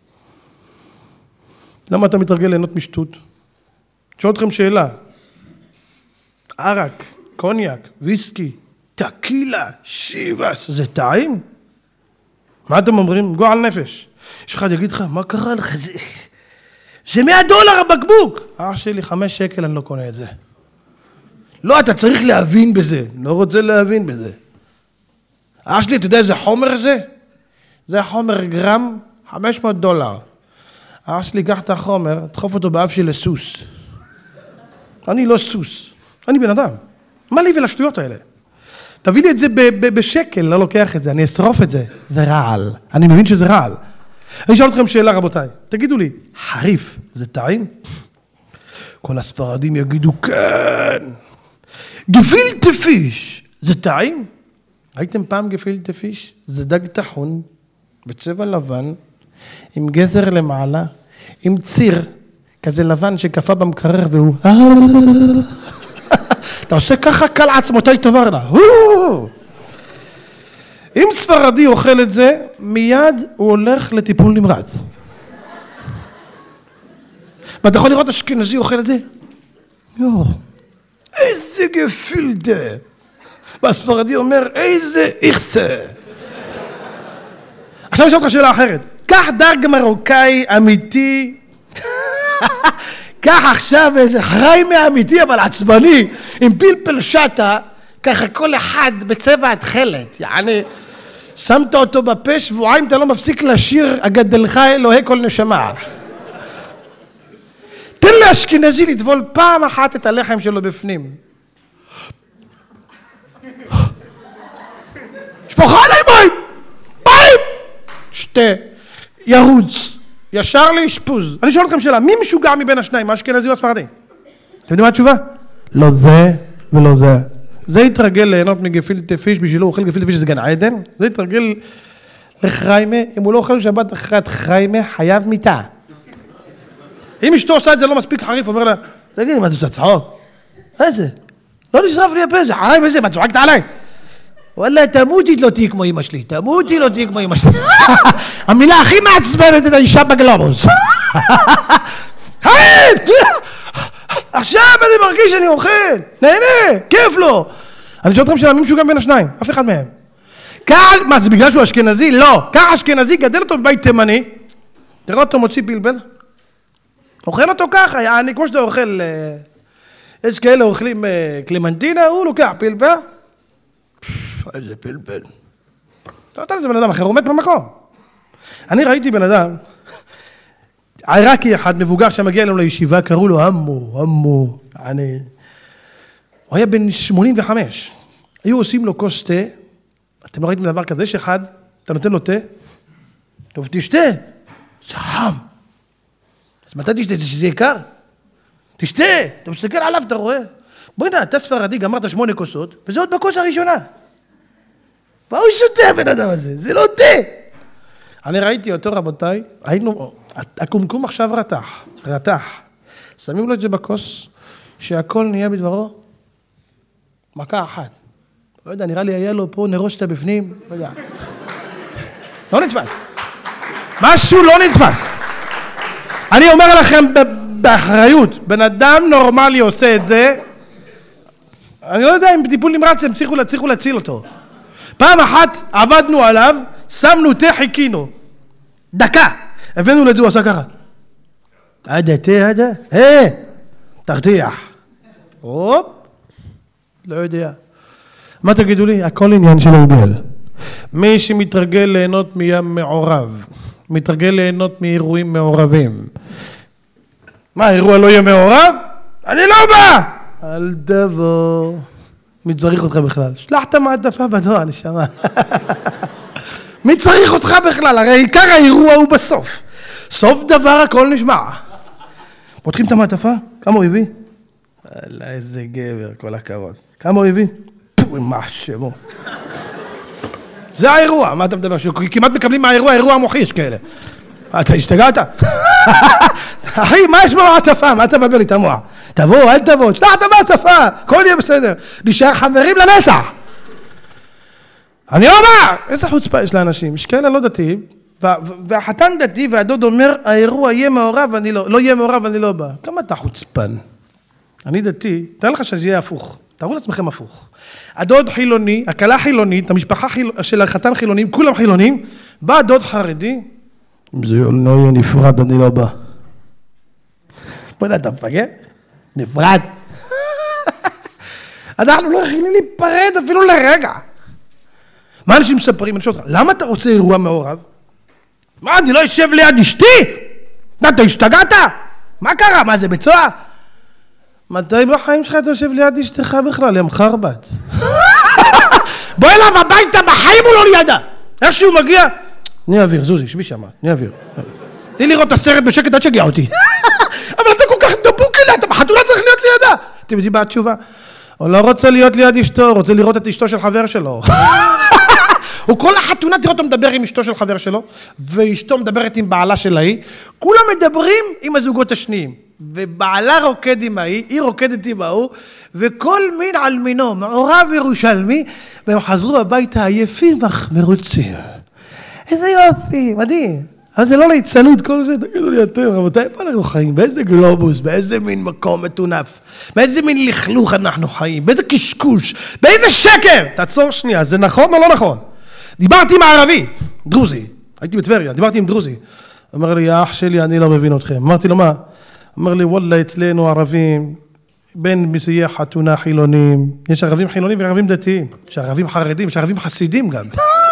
למה אתה מתרגל ליהנות משטות? שואל אתכם שאלה. ערק, קוניאק, ויסקי, טקילה, שיבס, זה טעים? מה אתם אומרים? גועל נפש. יש אחד יגיד לך, מה קרה לך? זה $100 הבקבוק. שלי 5 שקל, אני לא קונה את זה. לא, אתה צריך להבין בזה. לא רוצה להבין בזה. שלי, אתה יודע איזה חומר זה? זה חומר גרם, $500. שלי, קח את החומר, תחוף אותו באף של הסוס. אני לא סוס. אני בן אדם. מה לי ולשטויות האלה? תביא לי את זה בשקל, לא לוקח את זה, אני אשרוף את זה. זה רעל. אני מבין שזה רעל. אני אשאל אתכם שאלה, רבותיי. תגידו לי, חריף זה טעים? כל הספרדים יגידו, כן. גפילטע פיש, זה טעים? ראיתם פעם גפילטע פיש? זה דג טחון, בצבע לבן, עם גזר למעלה, עם ציר, כזה לבן שקפה במקרר והוא... אתה עושה ככה, קל עצמותיי תאמר לה. אם ספרדי אוכל את זה, מיד הוא הולך לטיפול נמרץ. ואתה יכול לראות אשכנזי אוכל את זה? איזה גפילטע. והספרדי אומר, איזה איכסה. עכשיו אני שואל אותך שאלה אחרת. קח דג מרוקאי אמיתי, קח עכשיו איזה חריימה אמיתי אבל עצבני, עם פלפל שטה, ככה כל אחד בצבע התכלת, יעני, שמת אותו בפה שבועיים, אתה לא מפסיק לשיר, אגדלך אלוהי כל נשמה. תן לאשכנזי לטבול פעם אחת את הלחם שלו בפנים. שפוכה עליי מים! שתה, ירוץ, ישר לאשפוז. אני שואל אתכם שאלה, מי משוגע מבין השניים, האשכנזי או הספרדי? אתם יודעים מה התשובה? לא זה ולא זה. זה יתרגל ליהנות מגפילטע פיש, בשבילו הוא אוכל גפילטע פיש שזה גן עדן, זה יתרגל לחריימה, אם הוא לא אוכל שבת אחת חריימה, חייב מיטה. אם אשתו עושה את זה לא מספיק חריף, אומר לה, תגיד, מה אתה עושה צחוק? איזה? לא נשרף לי הפה, זה חריימה זה, מה צוחקת עליי? וואלה, תמותי לא תהי כמו אמא שלי, תמותי לא תהי כמו אמא שלי. המילה הכי מעצבנת את האישה בגלובוס. חייב! עכשיו אני מרגיש שאני אוכל, נהנה, כיף לו. אני שואל אתכם שלמים שהוא גם בין השניים, אף אחד מהם. מה, זה בגלל שהוא אשכנזי? לא. כך אשכנזי גדל אותו בבית תימני, תראה אותו מוציא פלפל, אוכל אותו ככה, יעני, כמו שאתה אוכל, יש כאלה אוכלים קלמנטינה, הוא לוקח פלפל, איזה פלפל. אתה נותן לזה בן אדם אחר, הוא מת במקום. אני ראיתי בן אדם, עיראקי אחד מבוגר שמגיע אלינו לישיבה, קראו לו אמו, הוא היה בן 85, היו עושים לו כוס תה, אתם לא ראיתם דבר כזה, יש אחד, אתה נותן לו תה, טוב תשתה, זה חם, אז מתי תשתה, שזה יקר? תשתה, אתה מסתכל עליו, אתה רואה, בואי נה, אתה ספרדי, גמרת 8 כוסות, וזה עוד בכוס הראשונה, מה הוא שותה הבן אדם הזה? זה לא תה. אני ראיתי אותו רבותיי, היינו, הקומקום עכשיו רתח, שמים לו את זה בכוס, שהכל נהיה בדברו, מכה אחת. לא יודע, נראה לי היה לו פה נרושת בפנים, לא יודע. לא נתפס. משהו לא נתפס. אני אומר לכם באחריות, בן אדם נורמלי עושה את זה, אני לא יודע אם בטיפול נמרץ הם צריכו להציל אותו. פעם אחת עבדנו עליו, שמנו תה, חיכינו. דקה. הבאנו לזה, הוא עשה ככה. עדה, תה, עדה. תרתיח. הופ. לא יודע. מה תגידו לי? הכל עניין של הרגל. מי שמתרגל ליהנות מים מעורב, מתרגל ליהנות מאירועים מעורבים. מה, האירוע לא יהיה מעורב? אני לא בא! אל תבוא. מי צריך אותך בכלל? שלח את המעטפה בדואר, נשמה. מי צריך אותך בכלל? הרי עיקר האירוע הוא בסוף. סוף דבר הכל נשמע. פותחים את המעטפה? כמה הוא הביא? אללה, איזה גבר, כל הכבוד. כמה הוא הביא? מה שמו. זה האירוע, מה אתה מדבר? כמעט מקבלים מהאירוע, אירוע מוחי, יש כאלה. אתה השתגעת? אחי, מה יש במעטפה? מה אתה מבלבל לי את המוח? תבוא, אל תבוא, שלח את המעטפה, הכל יהיה בסדר. נשאר חברים לנצח. אני אומר, איזה חוצפה יש לאנשים, יש כאלה לא דתיים, והחתן דתי והדוד אומר, האירוע יהיה מעורב, אני לא יהיה מעורב, אני לא בא. כמה אתה חוצפן? אני דתי, תראה לך שזה יהיה הפוך, תראו לעצמכם הפוך. הדוד חילוני, הכלה חילונית, המשפחה של החתן חילונים, כולם חילונים, בא הדוד חרדי, אם זה לא יהיה נפרד, אני לא בא. בוא נה, אתה מפגר? נפרד. אנחנו לא יכולים להיפרד אפילו לרגע. מה אנשים מספרים? אני שואל אותך, למה אתה רוצה אירוע מעורב? מה, אני לא יושב ליד אשתי? אתה השתגעת? מה קרה? מה זה ביצוע? מתי בחיים שלך אתה יושב ליד אשתך בכלל? ים חרבת. בוא אליו הביתה, בחיים הוא לא לידה. איך שהוא מגיע? אני אוויר, זוזי, שבי שמה, אני אוויר. תני לראות את הסרט בשקט עד שגיע אותי. אבל אתה כל כך דבוק אליה, אתה בחתונה צריך להיות לידה. אתם יודעים מה התשובה? הוא לא רוצה להיות ליד אשתו, הוא רוצה לראות את אשתו של חבר שלו. הוא כל החתונה, תראה אותו מדבר עם אשתו של חבר שלו, ואשתו מדברת עם בעלה של ההיא, כולם מדברים עם הזוגות השניים, ובעלה רוקד עם ההיא, היא רוקדת עם ההוא, וכל מין על מינו, מעורב ירושלמי, והם חזרו הביתה עייפים אך מרוצים. איזה יופי, מדהים. אז זה לא ליצנות כל זה, תגידו לי אתם, רבותיי, איפה אנחנו חיים? באיזה גלובוס, באיזה מין מקום מטונף, באיזה מין לכלוך אנחנו חיים, באיזה קשקוש, באיזה שקר! תעצור שנייה, זה נכון או לא נכון? דיברתי עם הערבי, דרוזי, הייתי בטבריה, דיברתי עם דרוזי. אמר לי, אח שלי, אני לא מבין אתכם. אמרתי לו, מה? אמר לי, וואלה, אצלנו ערבים, בין מסיעי חתונה חילונים, יש ערבים חילונים וערבים דתיים, יש ערבים חרדים, יש ערבים חסידים גם.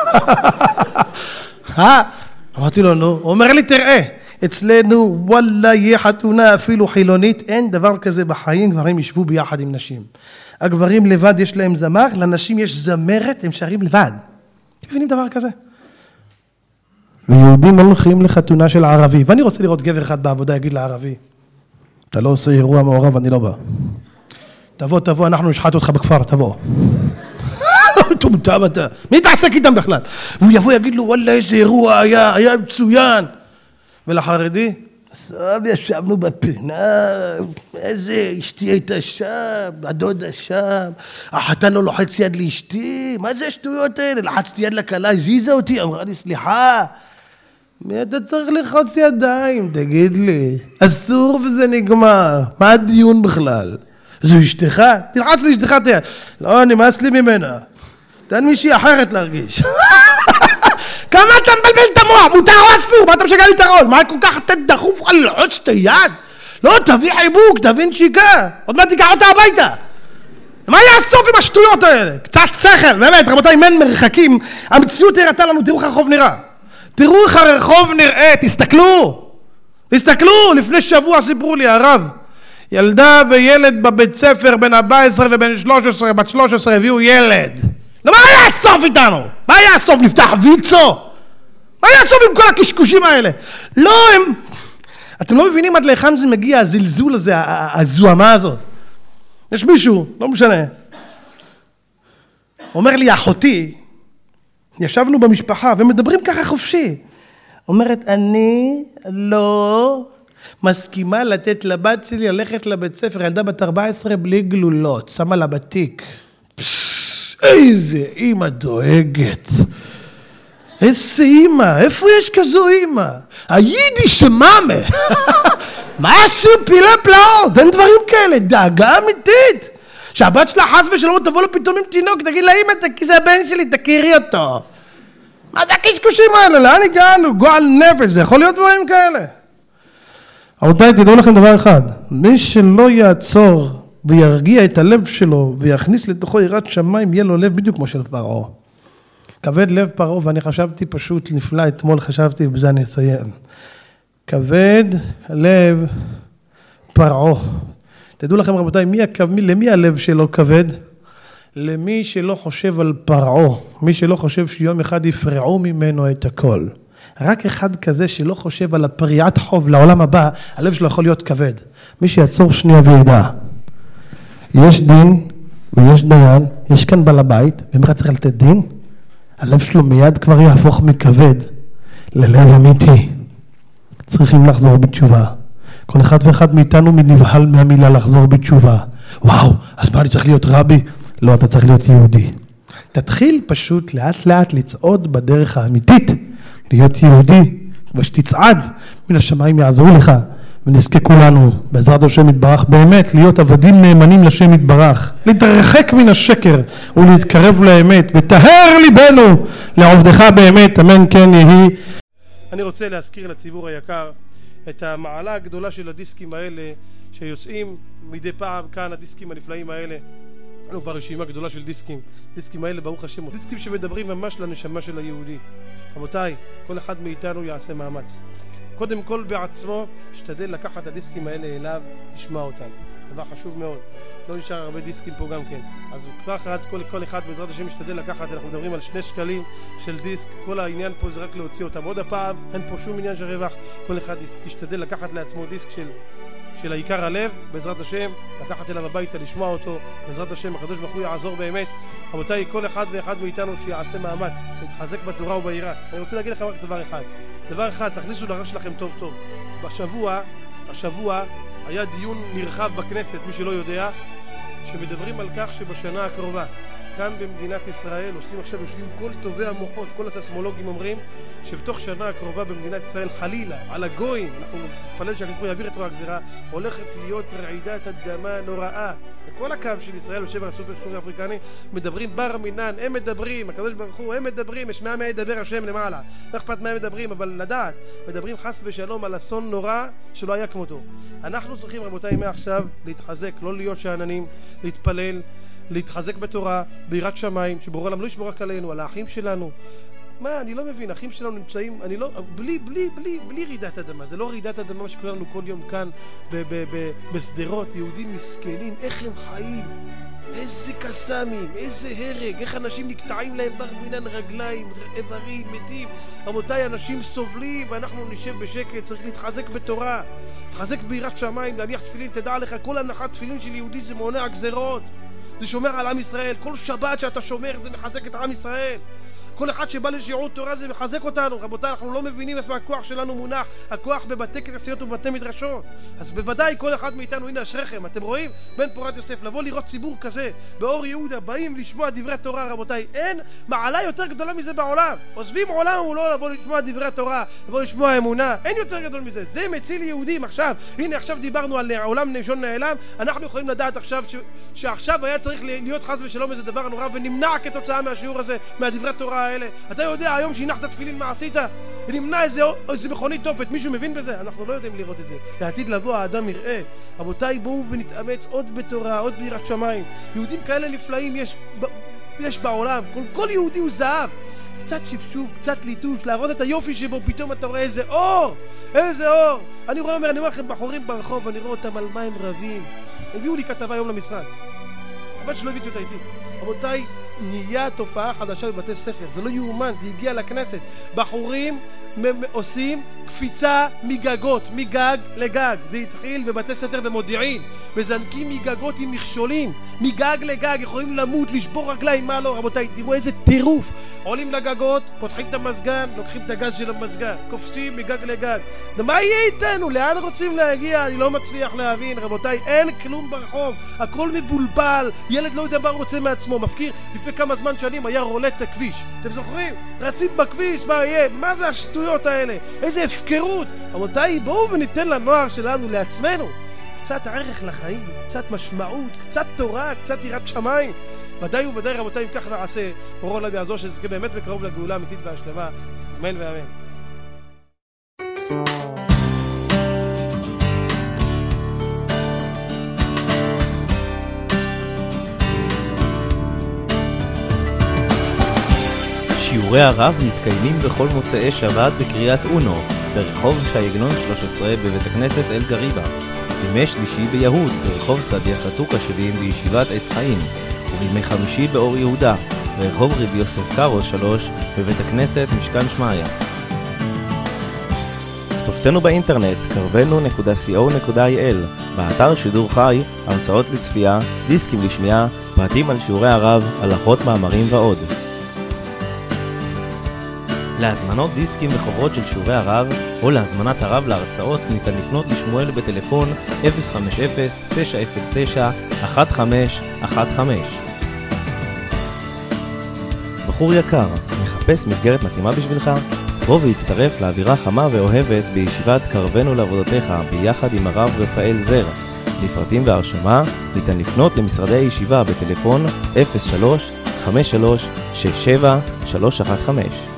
אמרתי לו, נו, הוא אומר לי, תראה, אצלנו, וואלה, יהיה חתונה אפילו חילונית, אין דבר כזה בחיים, גברים ישבו ביחד עם נשים. הגברים לבד יש להם זמר, לנשים יש זמרת, הם שרים לבד. אתם מבינים דבר כזה? ויהודים הולכים לחתונה של ערבי, ואני רוצה לראות גבר אחד בעבודה, יגיד לערבי, אתה לא עושה אירוע מעורב, אני לא בא. תבוא, אנחנו נשחט אותך בכפר, תבוא. טומטם אתה. מי תעסק איתם בכלל? והוא יבוא, יגיד לו, וואלה, איזה אירוע היה מצוין. ולחרדי, סב, ישבנו בפינה, איזה, אשתי הייתה שם, הדודה שם, החתן לא לוחץ יד לאשתי, מה זה השטויות האלה? לחצתי יד לכלה, הזיזה אותי, אמרה לי, סליחה, מי אתה צריך לחוץ ידיים, תגיד לי, אסור וזה נגמר, מה הדיון בכלל? זו אשתך? תלחץ לי אשתך תהיה, לא, נמאס לי ממנה, תן מישהי אחרת להרגיש. כמה אתה מבלבל את המוח, מותר או אסור, מה אתה משגע לי את הראש? מה כל כך אתה דחוף על ללחוץ את היד? לא, תביא חיבוק, תביא נשיקה, עוד מעט תיקח אותה הביתה. מה יאסוף עם השטויות האלה? קצת שכל, באמת, רבותיי, מן מרחקים, המציאות הראתה לנו, תראו איך הרחוב נראה. תראו איך הרחוב נראה, תסתכלו, לפני שבוע סיפרו לי, הרב, ילדה וילד בבית ספר, בין 14 ובין 13, בת 13 הביאו ילד. מה יאסוף איתנו? מה יאסוף? נפתח ויצו? מה יאסוף עם כל הקשקושים האלה? לא, אתם לא מבינים עד להיכן זה מגיע, הזלזול הזה, הזוהמה הזאת. יש מישהו, לא משנה. אומר לי, אחותי, ישבנו במשפחה ומדברים ככה חופשי. אומרת, אני לא מסכימה לתת לבת שלי ללכת לבית ספר, ילדה בת 14 בלי גלולות, שמה לה בתיק. איזה אמא דואגת. איזה אמא, איפה יש כזו אמא? היידיש מאמה. משהו פילה פלאות, אין דברים כאלה, דאגה אמיתית. שהבת שלה חס ושלום תבוא לו פתאום עם תינוק, תגיד לה אמא, זה הבן שלי, תכירי אותו. מה זה הקשקושים האלה? לאן הגענו? גועל נפש, זה יכול להיות דברים כאלה. רבותיי, תדעו לכם דבר אחד, מי שלא יעצור וירגיע את הלב שלו ויכניס לתוכו יראת שמיים, יהיה לו לב בדיוק כמו של פרעה. כבד לב פרעה, ואני חשבתי פשוט נפלא, אתמול חשבתי, ובזה אני אסיים. כבד לב פרעה. תדעו לכם רבותיי, למי הלב שלו כבד? למי שלא חושב על פרעה, מי שלא חושב שיום אחד יפרעו ממנו את הכל. רק אחד כזה שלא חושב על הפריעת חוב לעולם הבא, הלב שלו יכול להיות כבד. מי שיעצור שנייה וידע. יש דין ויש דיין, יש כאן בעל הבית, ומי צריך לתת דין? הלב שלו מיד כבר יהפוך מכבד ללב אמיתי. צריכים לחזור בתשובה. כל אחד ואחד מאיתנו נבהל מהמילה לחזור בתשובה. וואו, אז מה אני צריך להיות רבי? לא, אתה צריך להיות יהודי. תתחיל פשוט לאט לאט לצעוד בדרך האמיתית, להיות יהודי, ושתצעד מן השמיים יעזרו לך, ונזכה כולנו, בעזרת השם יתברך, באמת להיות עבדים נאמנים לשם יתברך, להתרחק מן השקר ולהתקרב לאמת, וטהר ליבנו לעובדך באמת, אמן כן יהי. אני רוצה להזכיר לציבור היקר את המעלה הגדולה של הדיסקים האלה שיוצאים מדי פעם כאן, הדיסקים הנפלאים האלה. לנו כבר רשימה גדולה של דיסקים האלה ברוך השם, דיסקים שמדברים ממש לנשמה של היהודי. רבותיי, כל אחד מאיתנו יעשה מאמץ. קודם כל בעצמו, שתדל לקחת את הדיסקים האלה אליו, לשמוע אותם. דבר חשוב מאוד. לא נשאר הרבה דיסקים פה גם כן. אז כל אחד בעזרת השם משתדל לקחת, אנחנו מדברים על 2 שקלים של דיסק, כל העניין פה זה רק להוציא אותם. עוד הפעם, אין פה שום עניין של רווח, כל אחד ישתדל לקחת לעצמו דיסק של העיקר הלב, בעזרת השם, לקחת אליו הביתה, לשמוע אותו, בעזרת השם, הקדוש ברוך הוא יעזור באמת. רבותיי, כל אחד ואחד מאיתנו שיעשה מאמץ, להתחזק בתורה וביראה. אני רוצה להגיד לכם רק דבר אחד, תכניסו לראש שלכם טוב טוב. השבוע היה דיון נרחב בכנסת, מי שלא יודע, שמדברים על כך שבשנה הקרובה כאן במדינת ישראל, יושבים כל טובי המוחות, כל הססמולוגים אומרים שבתוך שנה הקרובה במדינת ישראל, חלילה, על הגויים, אנחנו נתפלל שהקדוש ברוך הוא יעביר את רוע הגזירה, הולכת להיות רעידת אדמה נוראה. בכל הקו של ישראל ושבר הסופר האפריקני מדברים בר מינן, הם מדברים, הקדוש ברוך הוא, הם מדברים, יש מה ידבר השם למעלה. לא אכפת מה הם מדברים, אבל לדעת, מדברים חס ושלום על אסון נורא שלא היה כמותו. אנחנו צריכים, רבותיי, מעכשיו להתחזק, לא להיות שאננים, להתפלל, להתחזק בתורה, ביראת שמיים, שבורא עולם לא ישמור רק עלינו, על האחים שלנו. מה, אני לא מבין, אחים שלנו נמצאים, אני לא, בלי רעידת אדמה, זה לא רעידת אדמה מה שקורה לנו כל יום כאן בסדרות, יהודים מסכנים, איך הם חיים, איזה קסמים, איזה הרג, איך אנשים נקטעים להם בר מינן רגליים, איברים, מתים. רבותיי, אנשים סובלים ואנחנו נשב בשקט, צריך להתחזק בתורה, להתחזק ביראת שמיים, להניח תפילין, תדע לך, כל הנחת תפילין של יהודי זה מונע גזרות, זה שומר על עם ישראל, כל שבת שאתה שומר זה מחזק את עם ישראל. כל אחד שבא לשיעור תורה זה מחזק אותנו. רבותיי, אנחנו לא מבינים איפה הכוח שלנו מונח, הכוח בבתי כנסיות ובבתי מדרשות. אז בוודאי כל אחד מאיתנו, הנה אשריכם, אתם רואים? בן פורת יוסף, לבוא לראות ציבור כזה באור יהודה, באים לשמוע דברי תורה. רבותיי, אין מעלה יותר גדולה מזה בעולם. עוזבים עולם הוא לא לבוא לשמוע דברי תורה, לבוא לשמוע אמונה, אין יותר גדול מזה. זה מציל יהודים. עכשיו, הנה עכשיו דיברנו על עולם נשון נעלם, אנחנו יכולים לדעת עכשיו שעכשיו היה צריך להיות חס ושלום איזה דבר נורא ונמנע כתוצאה מהשיעור הזה, מהדברי תורה האלה. אתה יודע, היום שהנחת תפילין מה עשית? נמנע איזה מכונית תופת, מישהו מבין בזה? אנחנו לא יודעים לראות את זה. לעתיד לבוא האדם יראה. רבותיי, בואו ונתאמץ עוד בתורה, עוד ביראת שמיים. יהודים כאלה נפלאים יש בעולם. כל יהודי הוא זהב. קצת שפשוף, קצת ליטוש, להראות את היופי שבו, פתאום אתה רואה איזה אור, איזה אור. אני אומר לכם בחורים ברחוב, אני רואה אותם על מה הם רבים. הביאו לי כתבה היום למשרד, אבל שלא הביאתי אותה איתי. רבותיי, נהיה תופעה חדשה בבתי ספר, זה לא יאומן, זה הגיע לכנסת. בחורים עושים קפיצה מגגות, מגג לגג. זה התחיל בבתי ספר במודיעין, מזנקים מגגות עם מכשולים, מגג לגג, יכולים למות, לשבור רגליים, מה לא. רבותיי, תראו איזה טירוף. עולים לגגות, פותחים את המזגן, לוקחים את הגז של המזגן, קופצים מגג לגג. מה יהיה איתנו? לאן רוצים להגיע? אני לא מצליח להבין. רבותיי, אין כלום ברחוב, הכל מבולבל, ילד לא יודע מה הוא רוצה מעצמו, מפקיר. לפני כמה זמן שנים היה רולט הכביש, אתם זוכרים? רצים בכביש, מה יהיה? מה זה השטויות האלה? איזה הפקרות. רבותיי, בואו וניתן לנוער שלנו, לעצמנו, קצת ערך לחיים, קצת משמעות, קצת תורה, קצת יראת שמיים. ודאי וודאי, רבותיי, אם כך נעשה, בורא עולם יעזור שזה באמת בקרוב לגאולה אמיתית והשלמה. אמן ואמן. שיעורי הרב מתקיימים בכל מוצאי שבת בקריית אונו, ברחוב שייגנון 13 בבית הכנסת אל גריבה, בימי שלישי ביהוד, ברחוב סדיה חתוקה 70 בישיבת עץ חיים, ובימי חמישי באור יהודה, ברחוב רבי יוסף קארוס 3 בבית הכנסת משכן שמעיה. כתובתנו באינטרנט karvenu.co.il, באתר שידור חי, הרצאות לצפייה, דיסקים לשמיעה, פרטים על שיעורי הרב, הלכות, מאמרים ועוד. להזמנות דיסקים וחוברות של שיעורי הרב או להזמנת הרב להרצאות ניתן לפנות לשמואל בטלפון 050-909-1515. בחור יקר, מחפש מסגרת מתאימה בשבילך? בוא והצטרף לאווירה חמה ואוהבת בישיבת קרבנו לעבודתך ביחד עם הרב רפאל זר. לפרטים והרשמה ניתן לפנות למשרדי הישיבה בטלפון 03-53-67-315.